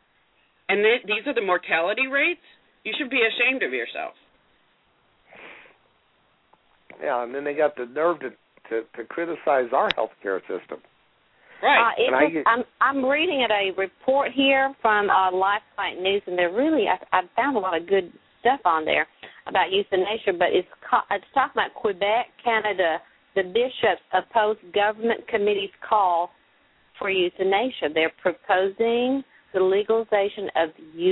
Speaker 5: And th- these are the mortality rates? You should be ashamed of yourself.
Speaker 6: Yeah, and then they got the nerve to, to, to criticize our healthcare system.
Speaker 5: Right.
Speaker 3: Uh, it
Speaker 6: I
Speaker 3: was,
Speaker 6: get-
Speaker 3: I'm, I'm reading at a report here from uh, LifeSite News, and they're really, I, I found a lot of good stuff on there about euthanasia, but it's, it's talking about Quebec, Canada. The bishops oppose government committee's call for euthanasia. They're proposing the legalization of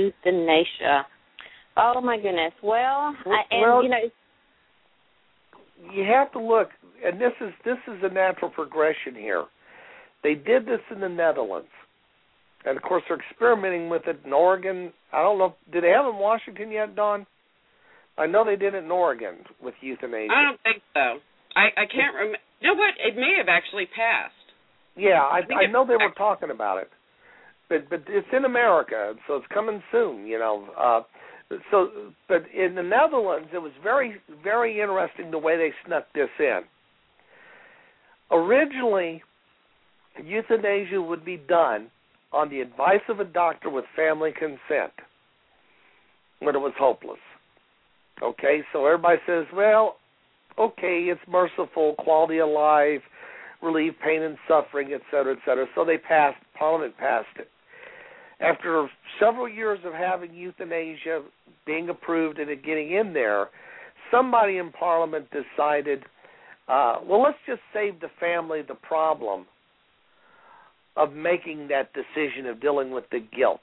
Speaker 3: euthanasia. Oh, my goodness. Well,
Speaker 6: Well,
Speaker 3: I, and,
Speaker 6: well,
Speaker 3: you know,
Speaker 6: you have to look, and this is this is a natural progression here. They did this in the Netherlands, and of course they're experimenting with it in Oregon. I don't know, did they have it in Washington yet, Dawn? I know they did it in Oregon with euthanasia.
Speaker 5: I don't think so. I, I can't remember. You know what? It may have actually passed.
Speaker 6: Yeah, I,
Speaker 5: I,
Speaker 6: I know they were talking about it, but but it's in America, so it's coming soon. You know, uh, so but in the Netherlands, it was very very interesting the way they snuck this in. Originally, euthanasia would be done on the advice of a doctor with family consent when it was hopeless. Okay, so everybody says, well, okay, it's merciful, quality of life, relieve pain and suffering, et cetera, et cetera. So they passed, Parliament passed it. After several years of having euthanasia being approved and it getting in there, somebody in Parliament decided, uh, well, let's just save the family the problem of making that decision of dealing with the guilt.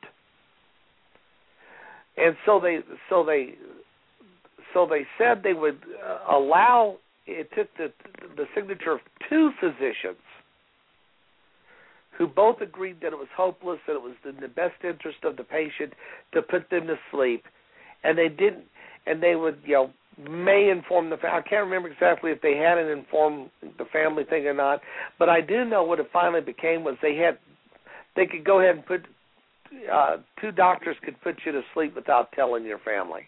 Speaker 6: And so they, so they, so they said they would uh, allow. It took the the signature of two physicians who both agreed that it was hopeless, that it was in the best interest of the patient to put them to sleep, and they didn't. And they would, you know, may inform the. I can't remember exactly if they hadn't informed the family thing or not, but I do know what it finally became was they had. They could go ahead and put uh, two doctors could put you to sleep without telling your family.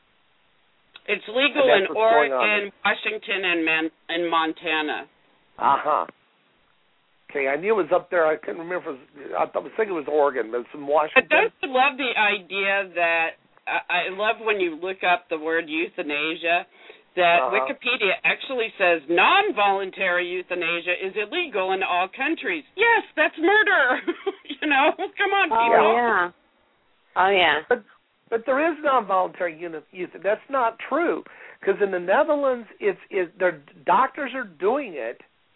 Speaker 5: It's legal in Oregon, Washington, and Man- and Montana.
Speaker 6: Uh-huh. Okay, I knew it was up there. I couldn't remember. If it was, I was thinking it was Oregon, but it's in Washington.
Speaker 5: I do love the idea that, I, I love when you look up the word euthanasia, that uh-huh. Wikipedia actually says non-voluntary euthanasia is illegal in all countries. Yes, that's murder. You know, come on, people.
Speaker 3: Oh, yeah. Oh, yeah.
Speaker 6: But, But there is non-voluntary euthanasia. That's not true, because in the Netherlands, it's it, their doctors are doing it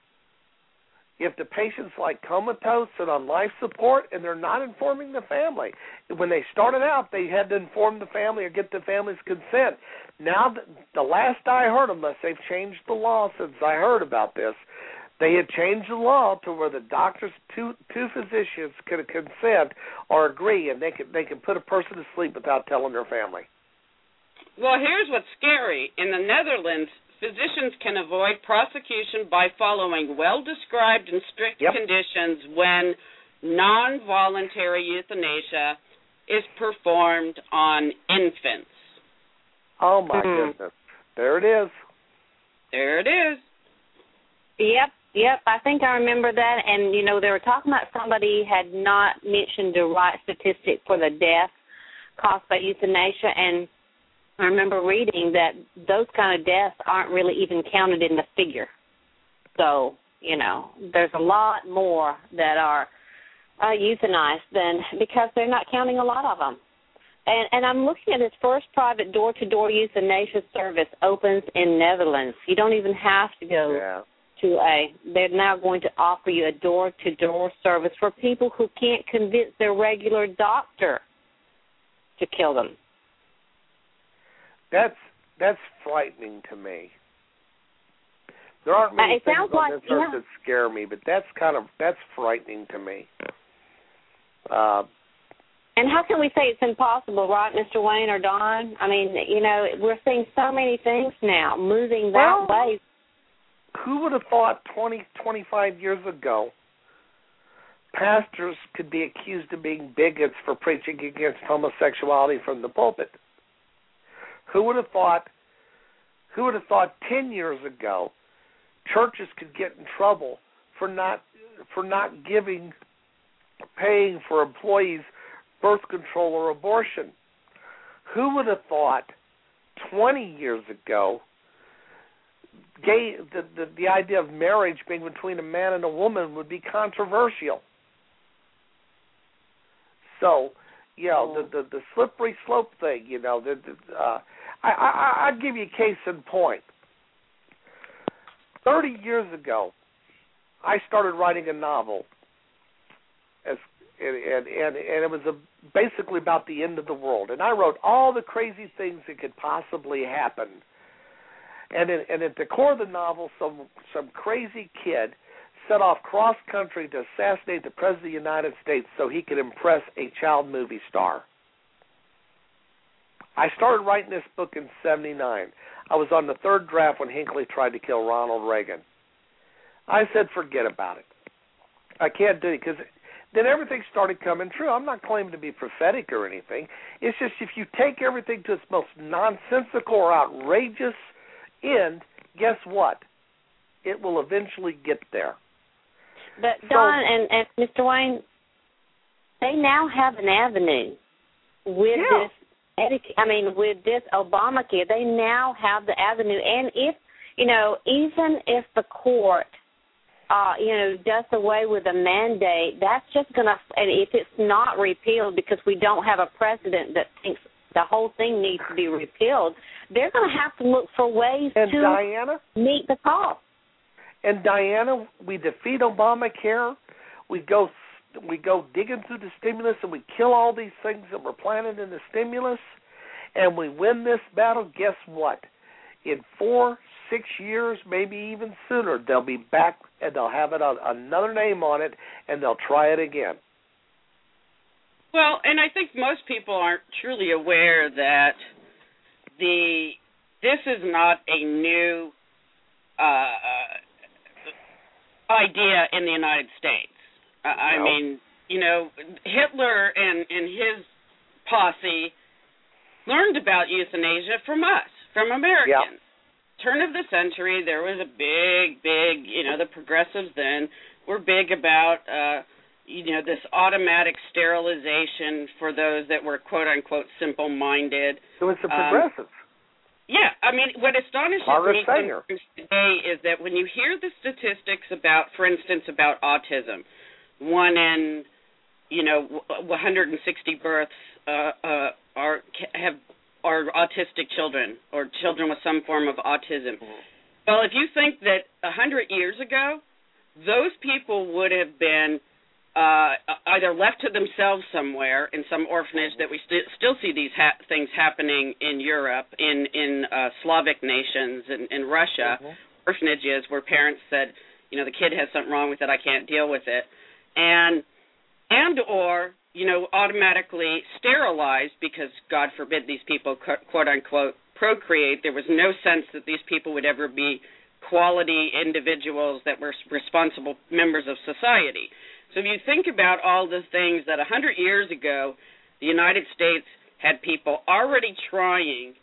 Speaker 6: if the patient's like comatose and on life support, and they're not informing the family. When they started out, they had to inform the family or get the family's consent. Now, the, the last I heard, unless they've changed the law since I heard about this, they had changed the law to where the doctors, two two physicians, could consent or agree, and they can they can put a person to sleep without telling their family.
Speaker 5: Well, here's what's scary. In the Netherlands, physicians can avoid prosecution by following well-described and strict
Speaker 6: yep.
Speaker 5: conditions when non-voluntary euthanasia is performed on infants.
Speaker 6: Oh, my mm. goodness. There it is.
Speaker 5: There it is.
Speaker 3: Yep. Yep, I think I remember that, and, you know, they were talking about somebody had not mentioned the right statistic for the death caused by euthanasia, and I remember reading that those kind of deaths aren't really even counted in the figure. So, you know, there's a lot more that are uh, euthanized than because they're not counting a lot of them. And, and I'm looking at this first private door-to-door euthanasia service opens in Netherlands. You don't even have to go...
Speaker 6: Yeah.
Speaker 3: To a, they're now going to offer you a door-to-door service for people who can't convince their regular doctor to kill them.
Speaker 6: That's that's frightening to me. There aren't many
Speaker 3: uh, it
Speaker 6: things
Speaker 3: sounds
Speaker 6: on
Speaker 3: like,
Speaker 6: this earth
Speaker 3: yeah.
Speaker 6: that scare me, but that's kind of that's frightening to me. Uh,
Speaker 3: and how can we say it's impossible, right, Mister Wayne or Don? I mean, you know, we're seeing so many things now moving that
Speaker 6: well,
Speaker 3: way.
Speaker 6: Who would have thought twenty, twenty-five years ago pastors could be accused of being bigots for preaching against homosexuality from the pulpit? Who would have thought who would have thought ten years ago churches could get in trouble for not for not giving paying for employees birth control or abortion? Who would have thought twenty years ago Gay, the, the the idea of marriage being between a man and a woman would be controversial. So, you know, the, the, the slippery slope thing, you know, the, the, uh, I, I, I'll give you a case in point. Thirty years ago, I started writing a novel, as and and, and, and it was a, basically about the end of the world. And I wrote all the crazy things that could possibly happen. And, in, and at the core of the novel, some some crazy kid set off cross country to assassinate the President of the United States so he could impress a child movie star. I started writing this book in seventy-nine. I was on the third draft when Hinckley tried to kill Ronald Reagan. I said, forget about it. I can't do it, because then everything started coming true. I'm not claiming to be prophetic or anything. It's just if you take everything to its most nonsensical or outrageous end, guess what? It will eventually get there.
Speaker 3: But,
Speaker 6: So-
Speaker 3: Don and, and Mister Wayne, they now have an avenue with
Speaker 6: Yeah.
Speaker 3: this. Edu- I mean, with this Obamacare, they now have the avenue. And if, you know, even if the court, uh, you know, does away with a mandate, that's just going to, and if it's not repealed because we don't have a precedent that thinks the whole thing needs to be repealed, they're going to have to look for ways
Speaker 6: And
Speaker 3: to
Speaker 6: Diana,
Speaker 3: meet the cost.
Speaker 6: and Diana, we defeat Obamacare. We go we go digging through the stimulus and we kill all these things that were planted in the stimulus, and we win this battle. Guess what? In four, six years, maybe even sooner, they'll be back and they'll have it on another name on it, and they'll try it again.
Speaker 5: Well, and I think most people aren't truly aware that the this is not a new uh, idea in the United States. Uh, I
Speaker 6: No.
Speaker 5: mean, you know, Hitler and, and his posse learned about euthanasia from us, from Americans.
Speaker 6: Yeah.
Speaker 5: Turn of the century, there was a big, big, you know, the progressives then were big about, uh, you know, this automatic sterilization for those that were, quote-unquote, simple-minded.
Speaker 6: It was the
Speaker 5: Um,
Speaker 6: progressives.
Speaker 5: Yeah, I mean, what astonishes
Speaker 6: Margaret
Speaker 5: me
Speaker 6: Sanger.
Speaker 5: today is that when you hear the statistics about, for instance, about autism, one in, you know, one hundred sixty births uh, uh, are have are autistic children or children with some form of autism.
Speaker 6: Mm-hmm.
Speaker 5: Well, if you think that one hundred years ago, those people would have been uh, either left to themselves somewhere in some orphanage, that we st- still see these ha- things happening in Europe, in, in uh, Slavic nations, in, in Russia,
Speaker 6: Mhm.
Speaker 5: orphanages where parents said, you know, the kid has something wrong with it, I can't deal with it. And, and or, you know, automatically sterilized because, God forbid, these people, quote-unquote, procreate. There was no sense that these people would ever be quality individuals that were responsible members of society. So if you think about all the things that one hundred years ago, the United States had people already trying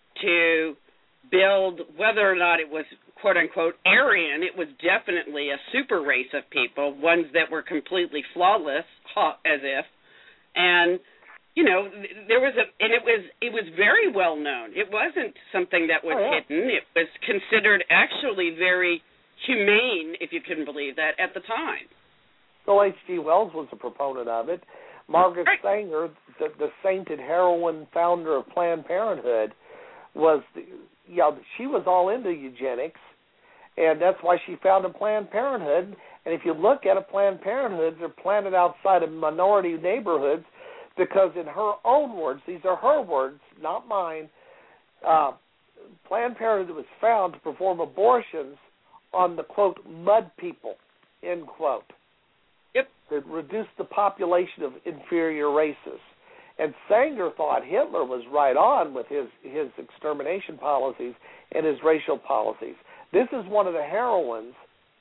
Speaker 5: to build, whether or not it was, quote-unquote, Aryan, it was definitely a super race of people, ones that were completely flawless, as if, and, you know, there was a, and it was, it was very well known. It wasn't something that was
Speaker 6: oh, yeah.
Speaker 5: hidden. It was considered actually very humane, if you can believe that, at the time.
Speaker 6: Well, H G Wells was a proponent of it. Margaret
Speaker 5: Right.
Speaker 6: Sanger, the, the sainted heroine founder of Planned Parenthood, was, the, you know, she was all into eugenics, and that's why she founded Planned Parenthood. And if you look at it, Planned Parenthood, they're planted outside of minority neighborhoods because, in her own words, these are her words, not mine, uh, Planned Parenthood was found to perform abortions on the, quote, mud people, end quote.
Speaker 5: Yep.
Speaker 6: To reduce the population of inferior races. And Sanger thought Hitler was right on with his, his extermination policies and his racial policies. This is one of the heroines,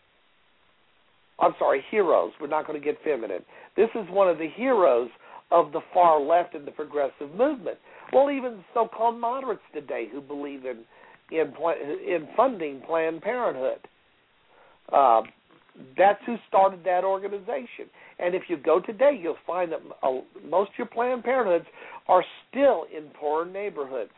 Speaker 6: I'm sorry, heroes. We're not going to get feminine. This is one of the heroes of the far left and the progressive movement. Well, even so-called moderates today who believe in in, in funding Planned Parenthood. Uh, That's who started that organization. And if you go today, you'll find that uh, most of your Planned Parenthoods are still in poor neighborhoods.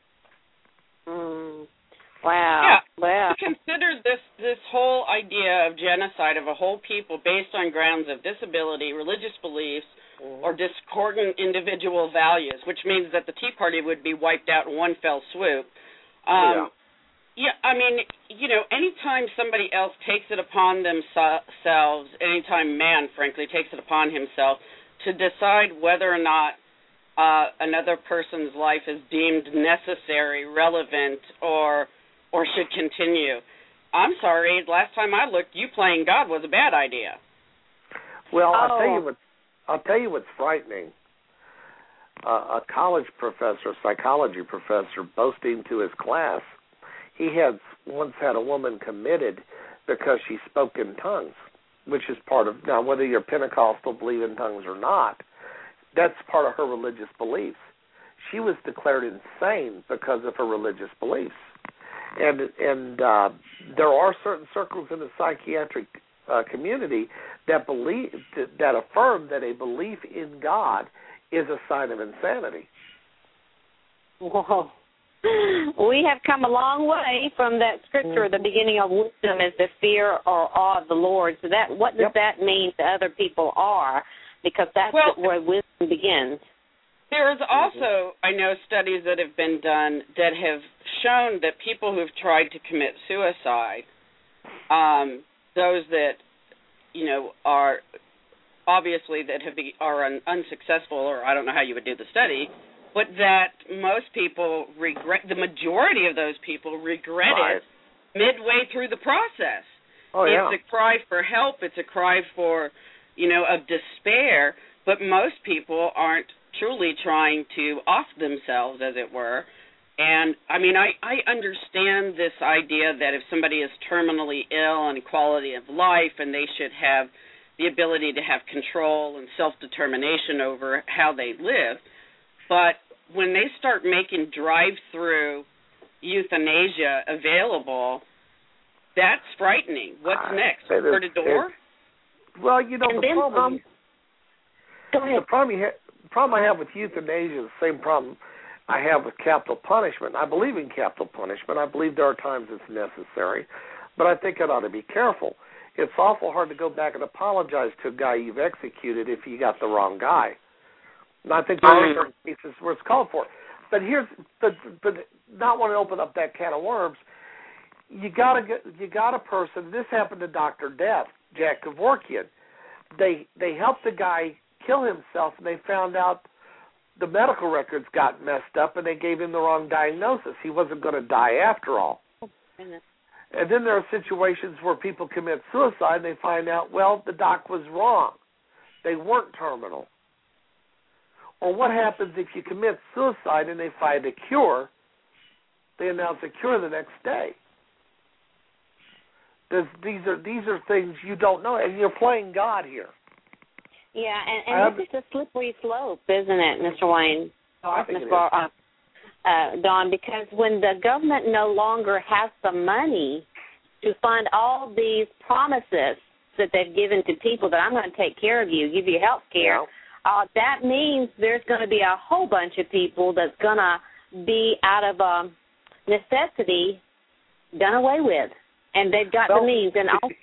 Speaker 3: Mm. Wow.
Speaker 5: Yeah.
Speaker 3: Wow.
Speaker 5: Consider this this whole idea of genocide of a whole people based on grounds of disability, religious beliefs, mm-hmm. or discordant individual values, which means that the Tea Party would be wiped out in one fell swoop. Um,
Speaker 6: yeah.
Speaker 5: Yeah, I mean, you know, anytime somebody else takes it upon themselves, anytime man, frankly, takes it upon himself to decide whether or not uh, another person's life is deemed necessary, relevant, or or should continue. I'm sorry, last time I looked, you playing God was a bad idea.
Speaker 6: Well,
Speaker 3: Oh.
Speaker 6: I'll tell you what. I'll tell you what's frightening. Uh, a college professor, a psychology professor, boasting to his class, he had once had a woman committed because she spoke in tongues, which is part of, now whether you're Pentecostal, believe in tongues or not, that's part of her religious beliefs. She was declared insane because of her religious beliefs. And and uh, there are certain circles in the psychiatric uh, community that believe that, that affirm that a belief in God is a sign of insanity.
Speaker 3: Whoa. We have come a long way from that scripture, the beginning of wisdom is the fear or awe of the Lord. So that what does
Speaker 6: Yep.
Speaker 3: that mean to other people are? Because that's
Speaker 5: Well,
Speaker 3: where wisdom begins.
Speaker 5: There is also, I know, studies that have been done that have shown that people who have tried to commit suicide, um, those that, you know, are obviously that have be, are un, unsuccessful, or I don't know how you would do the study, but that most people regret, the majority of those people regret
Speaker 6: Right.
Speaker 5: it midway through the process.
Speaker 6: Oh, yeah.
Speaker 5: It's a cry for help. It's a cry for, you know, of despair, but most people aren't truly trying to off themselves, as it were. And, I mean, I, I understand this idea that if somebody is terminally ill and quality of life and they should have the ability to have control and self-determination over how they live, but when they start making drive-through euthanasia available, that's frightening. What's
Speaker 6: Uh,
Speaker 5: next?
Speaker 6: it is-
Speaker 5: Door to door?
Speaker 6: Well, you know,
Speaker 3: And
Speaker 6: the
Speaker 3: then,
Speaker 6: problem,
Speaker 3: um, Go ahead.
Speaker 6: the problem, you ha- the problem I have with euthanasia is the same problem I have with capital punishment. I believe in capital punishment. I believe there are times it's necessary, but I think it ought to be careful. It's awful hard to go back and apologize to a guy you've executed if you got the wrong guy. And I think there are certain cases where it's called for. But here's, but, but not want to open up that can of worms. You got a you got a person. This happened to Doctor Death, Jack Kevorkian. They they helped the guy kill himself, and they found out the medical records got messed up, and they gave him the wrong diagnosis. He wasn't going to die after all. And then there are situations where people commit suicide, and they find out, well, the doc was wrong. They weren't terminal. Or what happens if you commit suicide and they find a cure, they announce a cure the next day. There's, these are these are things you don't know, and you're playing God here.
Speaker 3: Yeah, and, and this is a slippery slope, isn't it, Mister Wayne?
Speaker 6: Oh, I think
Speaker 3: Miz
Speaker 6: it
Speaker 3: Bar-
Speaker 6: is.
Speaker 3: uh, uh, Dawn, because when the government no longer has the money to fund all these promises that they've given to people that I'm going to take care of you, give you health care,
Speaker 6: Yeah.
Speaker 3: uh, that means there's going to be a whole bunch of people that's going to be out of um, necessity done away with, and they've got
Speaker 6: Well,
Speaker 3: the means. And all.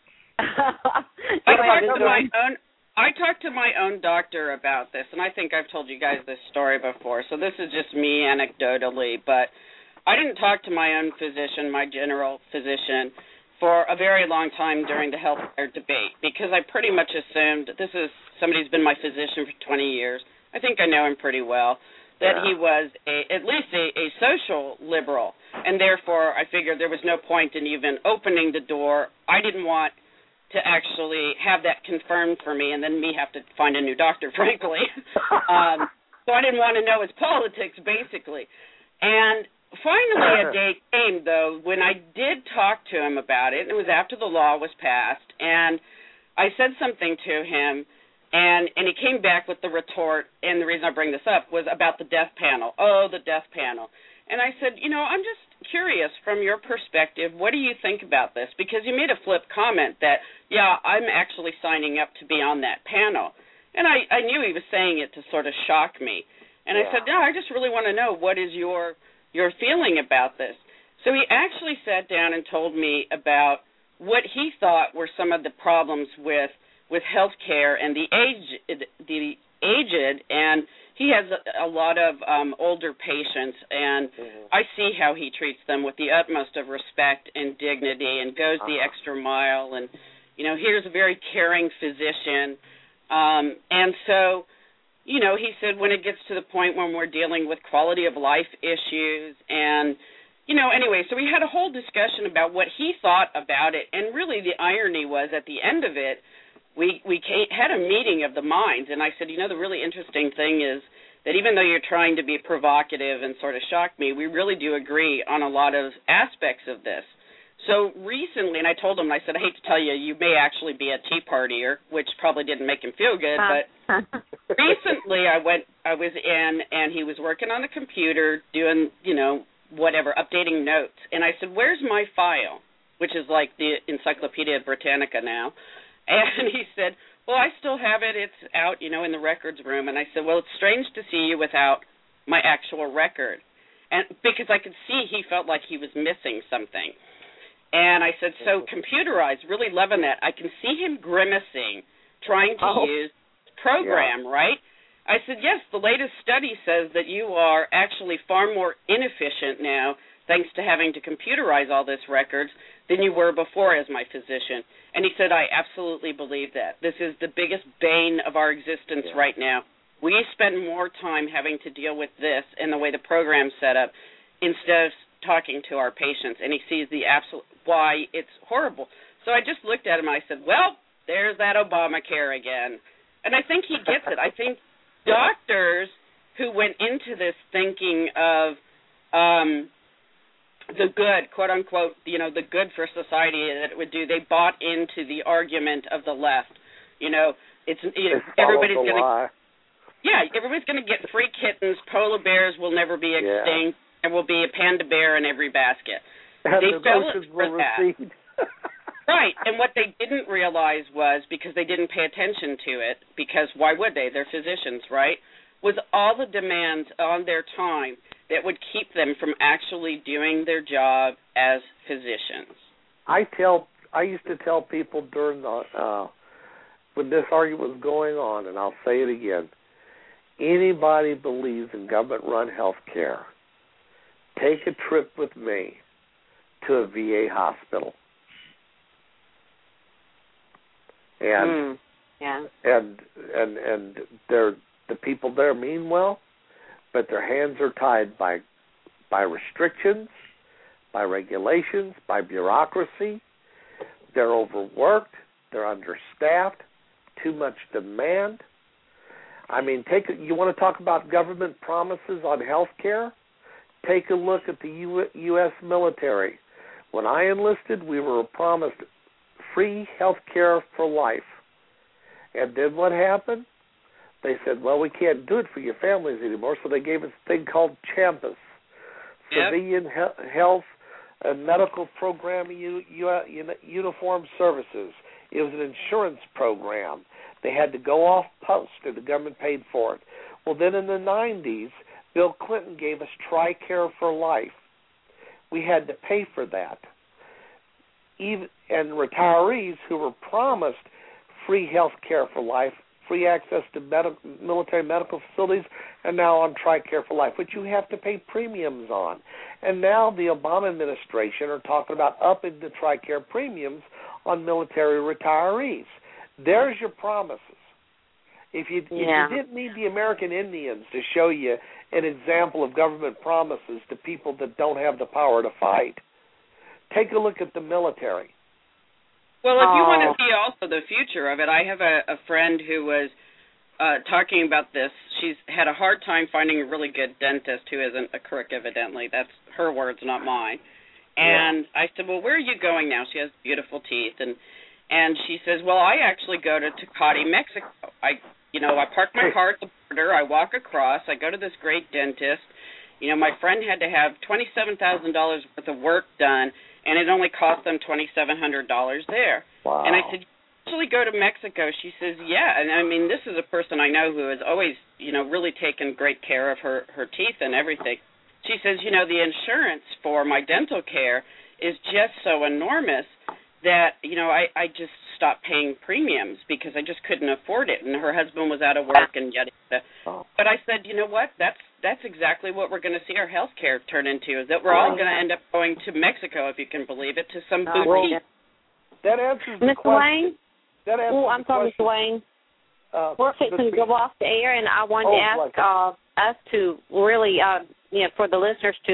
Speaker 5: I talked to my own. I talked to my own doctor about this, and I think I've told you guys this story before, so this is just me anecdotally, but I didn't talk to my own physician, my general physician, for a very long time during the health care debate, because I pretty much assumed this is somebody who's been my physician for twenty years. I think I know him pretty well, that
Speaker 6: Yeah.
Speaker 5: he was a, at least a, a social liberal, and therefore I figured there was no point in even opening the door. I didn't want to actually have that confirmed for me and then me have to find a new doctor, frankly. um, so I didn't want to know his politics, basically. And finally a day came, though, when I did talk to him about it. It was after the law was passed, and I said something to him, and, and he came back with the retort, and the reason I bring this up was about the death panel. Oh, the death panel. And I said, you know, I'm just curious from your perspective, what do you think about this? Because you made a flip comment that, yeah, I'm actually signing up to be on that panel. And I, I knew he was saying it to sort of shock me. And
Speaker 6: Yeah.
Speaker 5: I said, no, I just really want to know what is your your feeling about this. So he actually sat down and told me about what he thought were some of the problems with with health care and the aged, the aged, and he has a, a lot of um, older patients, and
Speaker 6: Mm-hmm.
Speaker 5: I see how he treats them with the utmost of respect and dignity and goes the
Speaker 6: Uh-huh.
Speaker 5: extra mile. And, you know, here's a very caring physician. Um, and so, you know, he said when it gets to the point when we're dealing with quality of life issues and, you know, anyway, so we had a whole discussion about what he thought about it, and really the irony was at the end of it, we we came, had a meeting of the minds, and I said, you know, the really interesting thing is that even though you're trying to be provocative and sort of shock me, we really do agree on a lot of aspects of this. So recently, and I told him, I said, I hate to tell you, you may actually be a Tea Partier, which probably didn't make him feel good, but recently I went, I was in, and he was working on the computer doing, you know, whatever, updating notes. And I said, where's my file, which is like the Encyclopedia Britannica now. And he said, well, I still have it. It's out, you know, in the records room. And I said, well, it's strange to see you without my actual record. And because I could see he felt like he was missing something. And I said, so computerized, really loving that. I can see him grimacing, trying to oh. use program, yeah. right? I said, yes, the latest study says that you are actually far more inefficient now, thanks to having to computerize all this records, than you were before as my physician. And he said, I absolutely believe that. This is the biggest bane of our existence yeah. right now. We spend more time having to deal with this and the way the program's set up instead of talking to our patients, and he sees the absolute why it's horrible. So I just looked at him and I said, well, there's that Obamacare again. And I think he gets it. I think doctors who went into this thinking of um, the good, quote unquote, you know, the good for society that it would do, they bought into the argument of the left. You know, it's you know, everybody's going to, yeah, everybody's going to get free kittens. Polar bears will never be extinct. Yeah. There will be a panda bear in every basket.
Speaker 6: And
Speaker 5: they
Speaker 6: the
Speaker 5: fell for that.
Speaker 6: Right,
Speaker 5: and what they didn't realize was, because they didn't pay attention to it, because why would they? They're physicians, right? Was all the demands on their time that would keep them from actually doing their job as physicians.
Speaker 6: I tell, I used to tell people during the, uh, when this argument was going on, and I'll say it again, anybody believes in government-run health care, take a trip with me to a V A hospital. And
Speaker 3: mm, yeah.
Speaker 6: and and and they're the people there mean well, but their hands are tied by by restrictions, by regulations, by bureaucracy. They're overworked, they're understaffed, too much demand. I mean, take you want to talk about government promises on health care? Take a look at the U S military. When I enlisted, we were promised free health care for life. And then what happened? They said, well, we can't do it for your families anymore, so they gave us a thing called CHAMPUS,
Speaker 5: yep.
Speaker 6: Civilian he- Health and Medical Program U- U- Uniform Services. It was an insurance program. They had to go off post, and the government paid for it. Well, then in the nineties, Bill Clinton gave us TRICARE for life. We had to pay for that. Even and retirees who were promised free health care for life, free access to med- military medical facilities, are now on TRICARE for life, which you have to pay premiums on. And now the Obama administration are talking about upping the TRICARE premiums on military retirees. There's your promises. If you,
Speaker 3: yeah.
Speaker 6: if you didn't need the American Indians to show you an example of government promises to people that don't have the power to fight, take a look at the military.
Speaker 5: Well, if you
Speaker 3: oh.
Speaker 5: want to see also the future of it, I have a, a friend who was uh, talking about this. She's had a hard time finding a really good dentist who isn't a crook, evidently. That's her words, not mine. And yeah. I said, well, where are you going now? She has beautiful teeth. And and she says, well, I actually go to Tecate, Mexico. I, you know, I park my car at the border. I walk across. I go to this great dentist. You know, my friend had to have twenty-seven thousand dollars worth of work done, and it only cost them twenty-seven hundred dollars there.
Speaker 6: Wow.
Speaker 5: And I said, you actually go to Mexico? She says, yeah. And, I mean, this is a person I know who has always, you know, really taken great care of her, her teeth and everything. She says, you know, the insurance for my dental care is just so enormous that, you know, I, I just stopped paying premiums because I just couldn't afford it. And her husband was out of work and yada, yada.
Speaker 6: Oh.
Speaker 5: But I said, you know what, that's that's exactly what we're going to see our health care turn into, is that we're all going to end up going to Mexico, if you can believe it, to some
Speaker 3: oh,
Speaker 5: boutique.
Speaker 6: Well, that answers the
Speaker 3: Mister
Speaker 6: question.
Speaker 3: Wayne?
Speaker 6: That answers
Speaker 3: oh, I'm sorry, Mister Wayne. Uh, we're fixing to go off the air, and I wanted
Speaker 6: oh,
Speaker 3: to ask uh, us to really, uh, you know, for the listeners to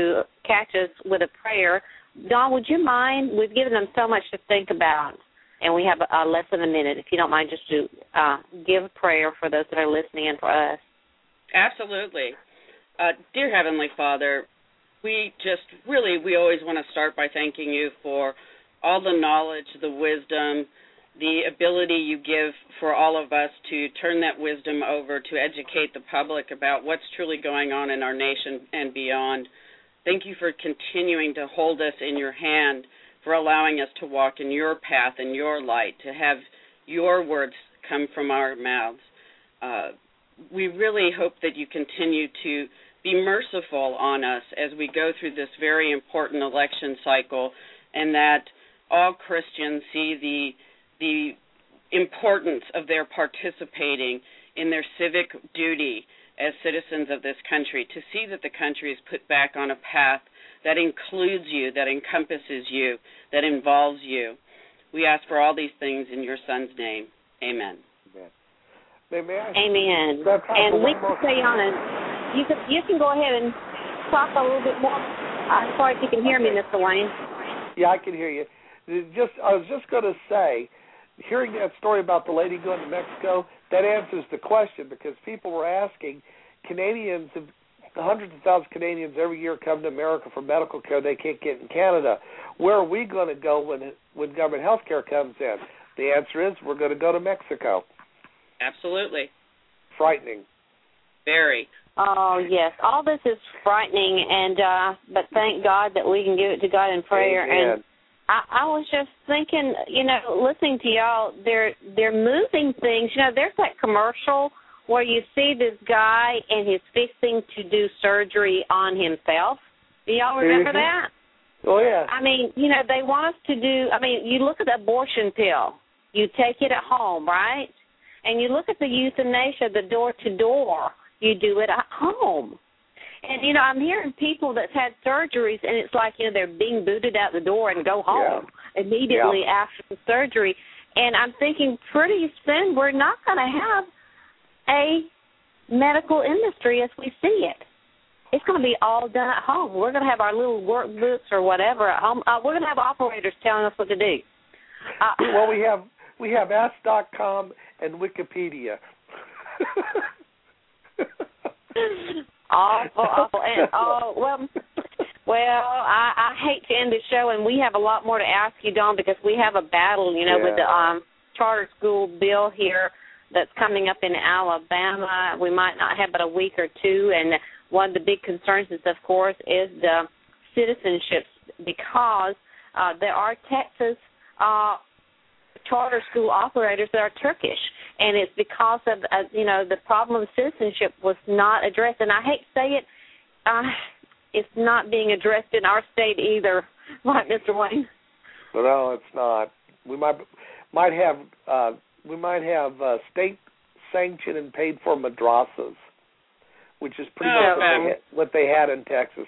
Speaker 3: catch us with a prayer. Dawn, would you mind? We've given them so much to think about, and we have uh, less than a minute. If you don't mind, just to uh, give a prayer for those that are listening and for us.
Speaker 5: Absolutely. Uh, dear Heavenly Father, we just really, we always want to start by thanking you for all the knowledge, the wisdom, the ability you give for all of us to turn that wisdom over to educate the public about what's truly going on in our nation and beyond. Thank you for continuing to hold us in your hand, for allowing us to walk in your path and your light, to have your words come from our mouths. Uh, we really hope that you continue to be merciful on us as we go through this very important election cycle, and that all Christians see the the importance of their participating in their civic duty as citizens of this country, to see that the country is put back on a path that includes you, that encompasses you, that involves you. We ask for all these things in your Son's name. Amen.
Speaker 6: Amen.
Speaker 3: Amen. And we can stay on it. You can, you can go ahead and talk a little bit more. Uh, sorry if you can hear me, Mister Wayne.
Speaker 6: Yeah, I can hear you. Just, I was just going to say, hearing that story about the lady going to Mexico, that answers the question, because people were asking, Canadians, hundreds of thousands of Canadians every year come to America for medical care they can't get in Canada. Where are we going to go when when government health care comes in? The answer is we're going to go to Mexico.
Speaker 5: Absolutely.
Speaker 6: Frightening.
Speaker 5: Very.
Speaker 3: Oh, yes. All this is frightening, and uh, but thank God that we can give it to God in prayer.
Speaker 6: Amen.
Speaker 3: And I, I was just thinking, you know, listening to y'all, they're they're moving things. You know, there's that commercial where you see this guy and he's fixing to do surgery on himself. Do y'all remember
Speaker 6: mm-hmm.
Speaker 3: that?
Speaker 6: Oh, yeah.
Speaker 3: I mean, you know, they want us to do, I mean, you look at the abortion pill. You take it at home, right? And you look at the euthanasia, the door-to-door. You do it at home. And, you know, I'm hearing people that's had surgeries, and it's like, you know, they're being booted out the door and go home
Speaker 6: yeah.
Speaker 3: immediately
Speaker 6: yeah.
Speaker 3: after the surgery. And I'm thinking pretty soon we're not going to have a medical industry as we see it. It's going to be all done at home. We're going to have our little workbooks or whatever at home. Uh, we're going to have operators telling us what to do.
Speaker 6: Uh, well, we have we have ask dot com and Wikipedia.
Speaker 3: Awful, awful. And, oh, well, well I, I hate to end the show, and we have a lot more to ask you, Dawn, because we have a battle, you know,
Speaker 6: yeah.
Speaker 3: with the um, charter school bill here that's coming up in Alabama. We might not have but a week or two, and one of the big concerns is, of course, is the citizenship, because uh, there are Texas uh, charter school operators that are Turkish, and it's because of, uh, you know, the problem of citizenship was not addressed. And I hate to say it, uh, it's not being addressed in our state either, right, Mister Wayne?
Speaker 6: No, it's not. We might might have uh, we might have uh, state sanctioned and paid for madrasas, which is pretty
Speaker 5: oh,
Speaker 6: much what they, had, what they had in Texas.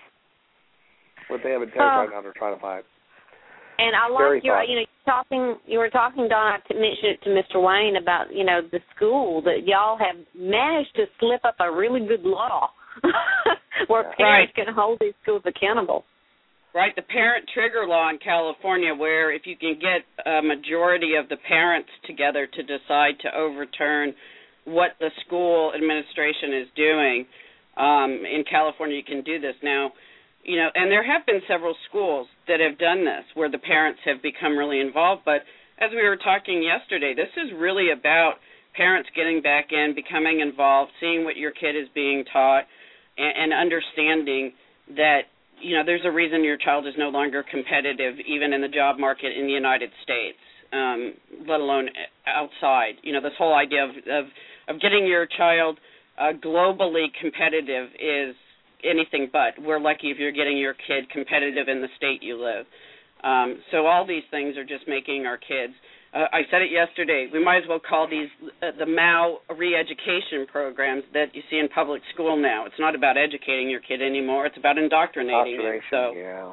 Speaker 6: What they have in Texas uh, right now, they're trying to fight.
Speaker 3: And I
Speaker 6: Very
Speaker 3: like your,
Speaker 6: fun.
Speaker 3: you know, talking. You were talking, Don, to mention it to Mister Wayne about, you know, the school, that y'all have managed to slip up a really good law where
Speaker 5: right.
Speaker 3: parents can hold these schools accountable.
Speaker 5: Right, the parent trigger law in California, where if you can get a majority of the parents together to decide to overturn what the school administration is doing, um, in California you can do this now. You know, and there have been several schools that have done this, where the parents have become really involved. But as we were talking yesterday, this is really about parents getting back in, becoming involved, seeing what your kid is being taught, and, and understanding that, you know, there's a reason your child is no longer competitive, even in the job market in the United States, um, let alone outside. You know, this whole idea of of, of getting your child uh, globally competitive is anything but. We're lucky if you're getting your kid competitive in the state you live. Um, so all these things are just making our kids. Uh, I said it yesterday. We might as well call these uh, the Mao re-education programs that you see in public school now. It's not about educating your kid anymore. It's about indoctrinating it. So.
Speaker 6: Yeah.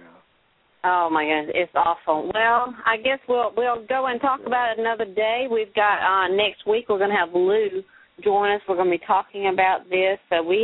Speaker 3: Oh my goodness, it's awful. Well, I guess we'll we'll go and talk about it another day. We've got uh, next week we're going to have Lou join us. We're going to be talking about this. So we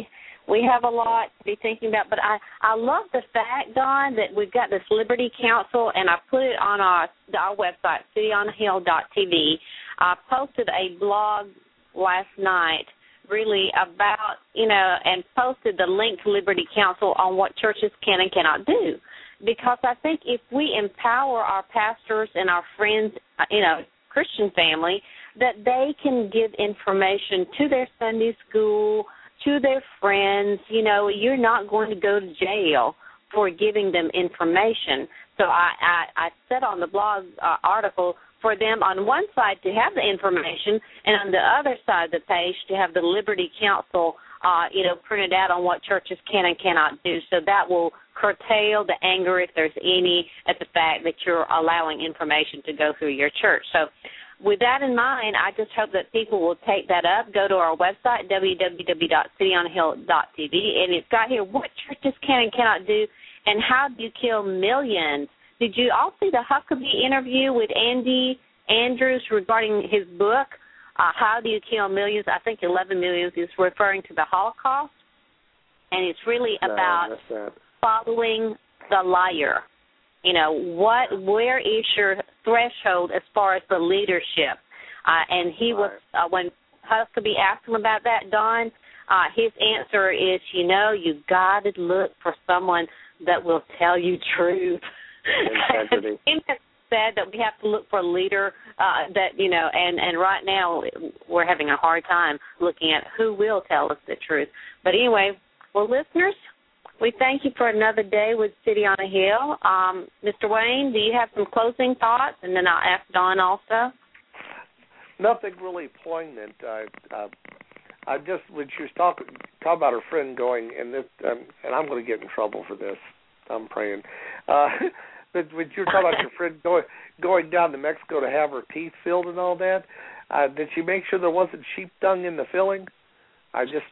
Speaker 3: We have a lot to be thinking about, but I, I love the fact, Don, that we've got this Liberty Council, and I put it on our, our website, city on a hill dot t v. I posted a blog last night really about, you know, and posted the link to Liberty Council on what churches can and cannot do. Because I think if we empower our pastors and our friends, you know, Christian family, that they can give information to their Sunday school, to their friends. You know, you're not going to go to jail for giving them information. So I, I, I said on the blog uh, article for them on one side to have the information, and on the other side of the page to have the Liberty Council, uh, you know, printed out on what churches can and cannot do. So that will curtail the anger, if there's any, at the fact that you're allowing information to go through your church. So with that in mind, I just hope that people will take that up. Go to our website, w w w dot city on a hill dot t v, and it's got here what churches can and cannot do and how do you kill millions. Did you all see the Huckabee interview with Andy Andrews regarding his book, uh, How Do You Kill Millions? I think eleven millions is referring to the Holocaust, and it's really
Speaker 6: no,
Speaker 3: about following the liar. You know, what? Where is your threshold as far as the leadership? Uh, and he was, uh, when Huckabee asked him about that, Don, uh, his answer is, you know, you've got to look for someone that will tell you truth.
Speaker 6: Integrity.
Speaker 3: It's said that we have to look for a leader uh, that, you know, and, and right now we're having a hard time looking at who will tell us the truth. But anyway, well, listeners, we thank you for another day with City on a Hill. Um, Mister Wayne, do you have some closing thoughts? And then I'll ask Don also.
Speaker 6: Nothing really poignant. I, uh, I just, when she was talking, talking about her friend going, and this, um, and I'm going to get in trouble for this. I'm praying. Uh, but when you were talking about your friend going going down to Mexico to have her teeth filled and all that, uh, did she make sure there wasn't sheep dung in the filling? I just.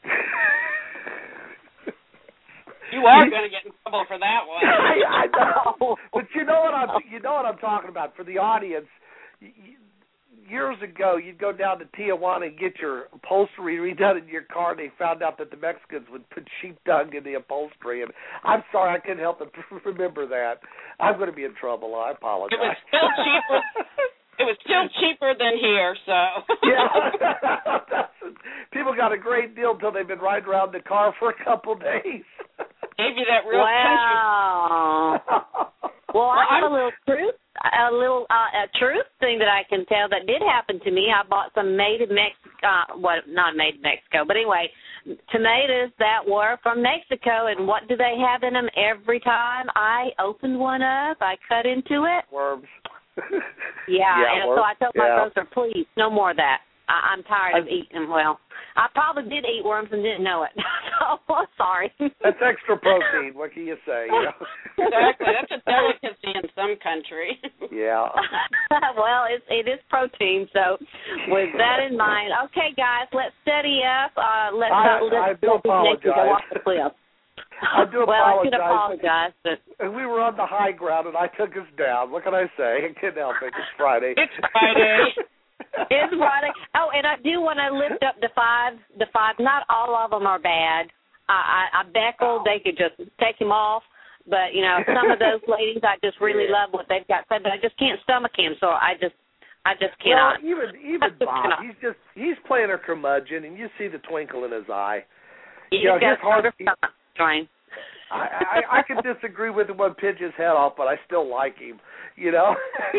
Speaker 5: You are going to get in trouble for that one.
Speaker 6: I, I know, but you know what I'm you know what I'm talking about for the audience. Years ago, you'd go down to Tijuana and get your upholstery redone in your car, and they found out that the Mexicans would put sheep dung in the upholstery. And I'm sorry, I couldn't help but remember that. I'm going to be in trouble. I apologize.
Speaker 5: It was still cheaper. It was still cheaper than here, so.
Speaker 6: Yeah. People got a great deal until they've been riding around the car for a couple days.
Speaker 5: Gave you that real
Speaker 3: wow.
Speaker 5: country.
Speaker 3: Well, I have a little truth, a little uh, a truth thing that I can tell that did happen to me. I bought some made in Mexico, uh, well, not made in Mexico, but anyway, tomatoes that were from Mexico, and what do they have in them every time I opened one up? I cut into it.
Speaker 6: Worms.
Speaker 3: Yeah,
Speaker 6: yeah
Speaker 3: and
Speaker 6: worms.
Speaker 3: so I told my
Speaker 6: yeah.
Speaker 3: brother, please, no more of that. I, I'm tired of eating them. Well, I probably did eat worms and didn't know it. So, sorry.
Speaker 6: That's extra protein. What can you say? You know?
Speaker 5: Exactly. That's a delicacy in some country.
Speaker 6: Yeah.
Speaker 3: Well, it's, it is protein. So, with that in mind, okay, guys, let's steady up. Uh, let's
Speaker 6: I,
Speaker 3: not
Speaker 6: I
Speaker 3: let's
Speaker 6: do apologize.
Speaker 3: go off the cliff.
Speaker 6: I do
Speaker 3: well, I should
Speaker 6: apologize.
Speaker 3: apologize, but
Speaker 6: And we were on the high ground, and I took us down. What can I say? I can't help it. It's Friday.
Speaker 5: It's Friday.
Speaker 3: It's Friday. Oh, and I do want to lift up the five. The five. Not all of them are bad. I, I, I Beckel, they could just take him off. But you know, some of those ladies, I just really
Speaker 6: yeah.
Speaker 3: love what they've got said. But I just can't stomach him, so I just, I just cannot.
Speaker 6: Well, even even Bob, he's just he's playing a curmudgeon, and you see the twinkle in his eye.
Speaker 3: He's
Speaker 6: you know,
Speaker 3: got
Speaker 6: his heart.
Speaker 3: he, trying.
Speaker 6: I, I I can disagree with him when pinch his head off, but I still like him. You know.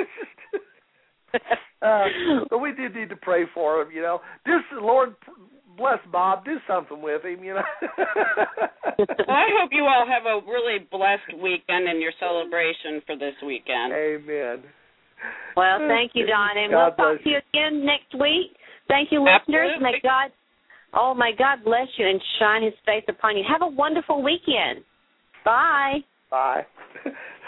Speaker 6: uh, but we do need to pray for him. You know, do Lord bless Bob. Do something with him. You know.
Speaker 5: Well, I hope you all have a really blessed weekend in your celebration for this weekend.
Speaker 6: Amen.
Speaker 3: Well, thank you, Don, and
Speaker 6: God
Speaker 3: we'll talk to you again next week. Thank you, listeners.
Speaker 5: Absolutely.
Speaker 3: May God, oh may God bless you and shine His face upon you. Have a wonderful weekend. Bye.
Speaker 6: Bye.